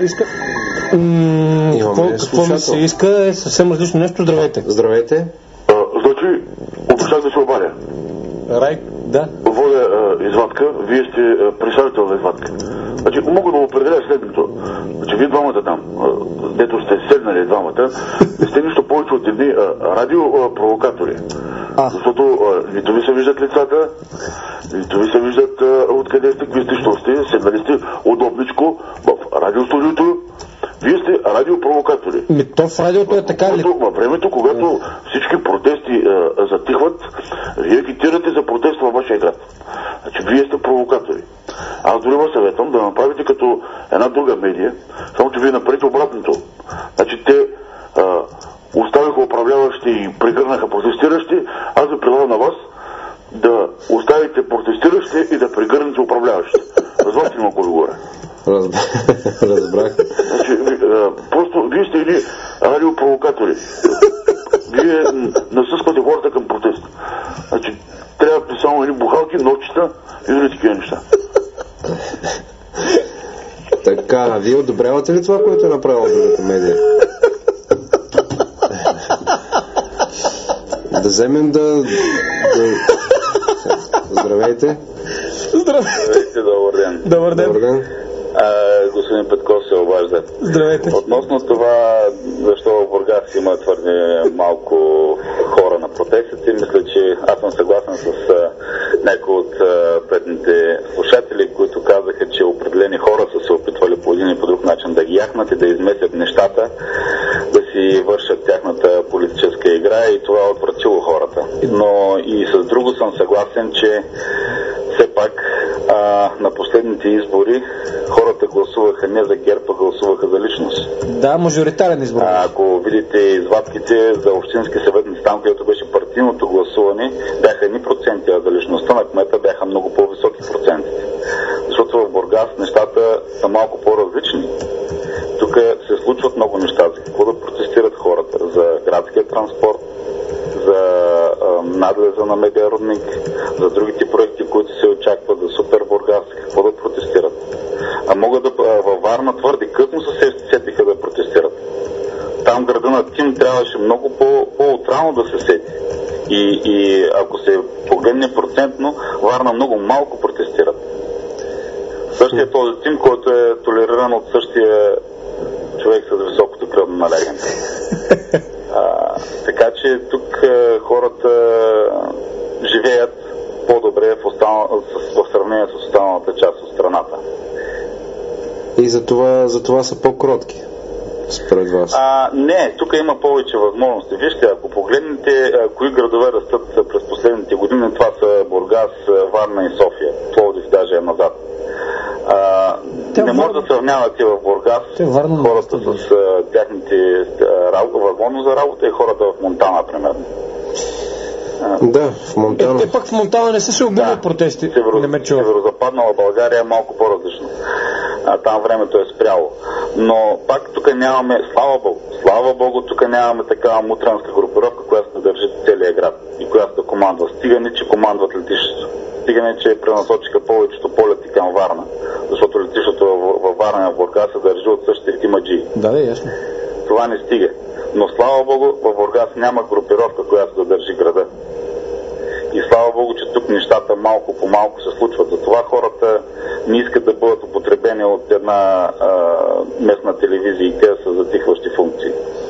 Какво ми се иска е съвсем различно нещо. Здравейте. Здравейте. Значи, обещах да се обадя. Рай, да. Водя извадка, вие сте представител на извадка. Значи, мога да определя следното. Значи, вие двамата там, дето сте седнали двамата, не сте нищо повече от едни радиопровокатори. Защото нито ви се виждат лицата, нито ви се виждат откъде сте, какви сте, що сте, седнали сте удобничко в радиостудиото. Вие сте радиопровокатори. То в радиото е така ли? Във времето, когато всички протести затихват, вие агитирате за протест във вашия град. Значи, вие сте провокатори. Аз дори вас съветвам да направите като една друга медия, само че вие направите обратното. Значи, те оставиха управляващи и прегърнаха протестиращи, аз ви предлагам на вас да оставите протестиращите и да прегърнете управляващите. Разбрахте ли какво ви говоря? Разбрах. Значи, просто вие сте едни радиопровокатори. Вие насъсквате хората към протест. Значи, трябва само едни бухалки, нощчета и други такива неща. Така, вие одобрявате ли това, което е направила другата медия? Да вземем да... Здравейте. Здравейте, добър ден. Добър ден. Господин Петков се обажда. Здравейте. Относно това, защо в Бургас има твърде малко хора на протестите, мисля, че аз съм съгласен с някои от предните слушатели, които казаха, че определени хора са се опитвали по един и по друг начин да ги яхнат и да изместят нещата, да си вършат тяхната политическа игра и това отвратило хората. Но и с друго съм съгласен, че все пак на последните избори хората гласуваха не за ГЕРБ, а гласуваха за личност. Да, мажоритарен избор. Ако видите извадките за общински съветници, там, където беше партийното гласуване, бяха едни проценти, а за личността на кмета бяха много по-високи процентите. Защото в Бургас нещата са малко по-различни. Тук се случват много неща. За какво да протестират хората? За градския транспорт, за надлеза на Медиарудник, за другите проекти, които се очакват, за Супер Бургас, какво да протестират. Могат да във Варна твърде късно се сетиха да протестират. Там града на Тим трябваше много по-утрално да се сети. И ако се погледне процентно, Варна много малко протестират. Същия този Тим, който е толериран от същия човек с високото кръвно налягане. Така че тук хората живеят по-добре в сравнение с останалата част от страната. И за това са по-кротки, според вас? Не, тук има повече възможности. Вижте, ако погледнете кои градове растат през последните години, това са Бургас, Варна и София. Пловдив даже е назад. Не може да сравнявате в Бургас хората с тяхните възможност за работа и хората в Монтана, примерно. Да, в Монтана. Пък в Монтана не са се убили от протести. Северо-западнала България е малко по-различно. Там времето е спряло. Но пак тук нямаме, слава Богу, тук нямаме такава мутренска групировка, която да държи целия град и която да командва. Стигане, че командват летището. Стигане, че пренасочиха повечето полети към Варна. Защото летището във Варна и в Бургас се държи от същите тимаджии. Да, ясно. Това не стига. Но слава Богу, в Бургас няма групировка, която да държи града. И слава Богу, че тук нещата малко по малко се случват. Затова хората не искат да бъдат употребени от една местна телевизия и те са затихващи функции.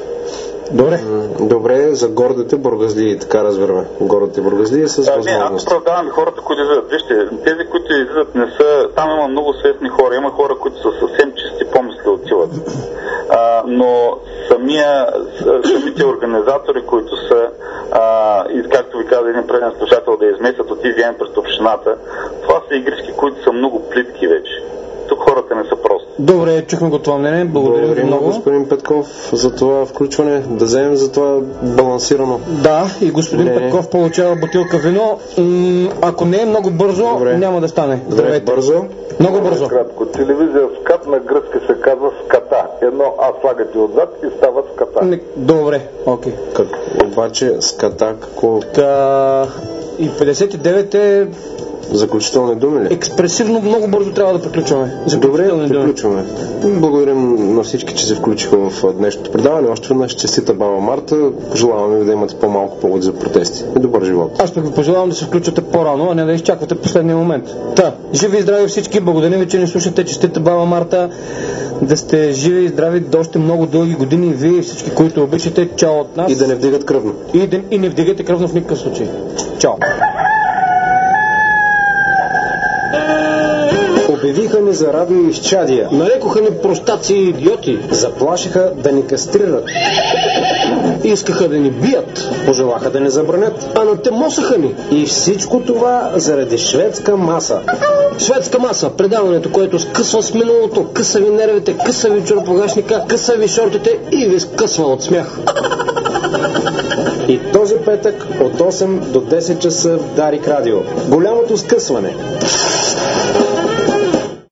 Добре, за гордите бургазлии, така разбираме. Гордите бургазлии с възможност. Не, аз оправдавам хората, които излизат. Вижте, тези, които излизат, не са... Там има много свестни хора. Има хора, които са съвсем чисти помисли отиват. Но самите организатори, които са, и както ви каза един преден слушател, да изместят от EVN през общината, това са игрички, които са много плитки вече. Тук хората не са прости. Добре, чухме го това мнение. Благодаря ви много. Господин Петков, за това включване. Да вземем за това балансирано. Да, и господин Петков получава бутилка вино. Ако не е много бързо, няма да стане. Здравейте. Бързо. Много бързо. Кратко. Телевизия СКАТ на гръцки се казва ската. Едно А слагате отзад и става ската. Добре, окей. Обаче ската какво? И 59 е... Заключителни думи ли? Експресивно много бързо трябва да приключваме. Добре, приключваме. Благодарим на всички, че се включиха в днешното предаване. Още веднъж честита Баба Марта. Пожелаваме ви да имате по-малко поводи за протести. И добър живот. Аз пък ви пожелавам да се включвате по-рано, а не да изчаквате последния момент. Живи и здрави всички. Благодарим ви, че ни слушате. Честита Баба Марта. Да сте живи и здрави до още много дълги години. Вие и всички, които обичате. Чао от нас. И да не вдигат кръвно. И не вдигате кръвно в никакъв случай. Чао. Обявиха ни за радиоизчадия. Нарекоха ни простаци и идиоти. Заплашиха да ни кастрират. Искаха да ни бият. Пожелаха да ни забранят. Анатемосаха ни. И всичко това заради шведска маса. Шведска маса. Предаването, което скъсва с миналото, къса ви нервите, къса ви чорапогашника, къса ви шортите и ви скъсва от смях. И този петък от 8 до 10 часа в Дарик Радио. Голямото скъсване.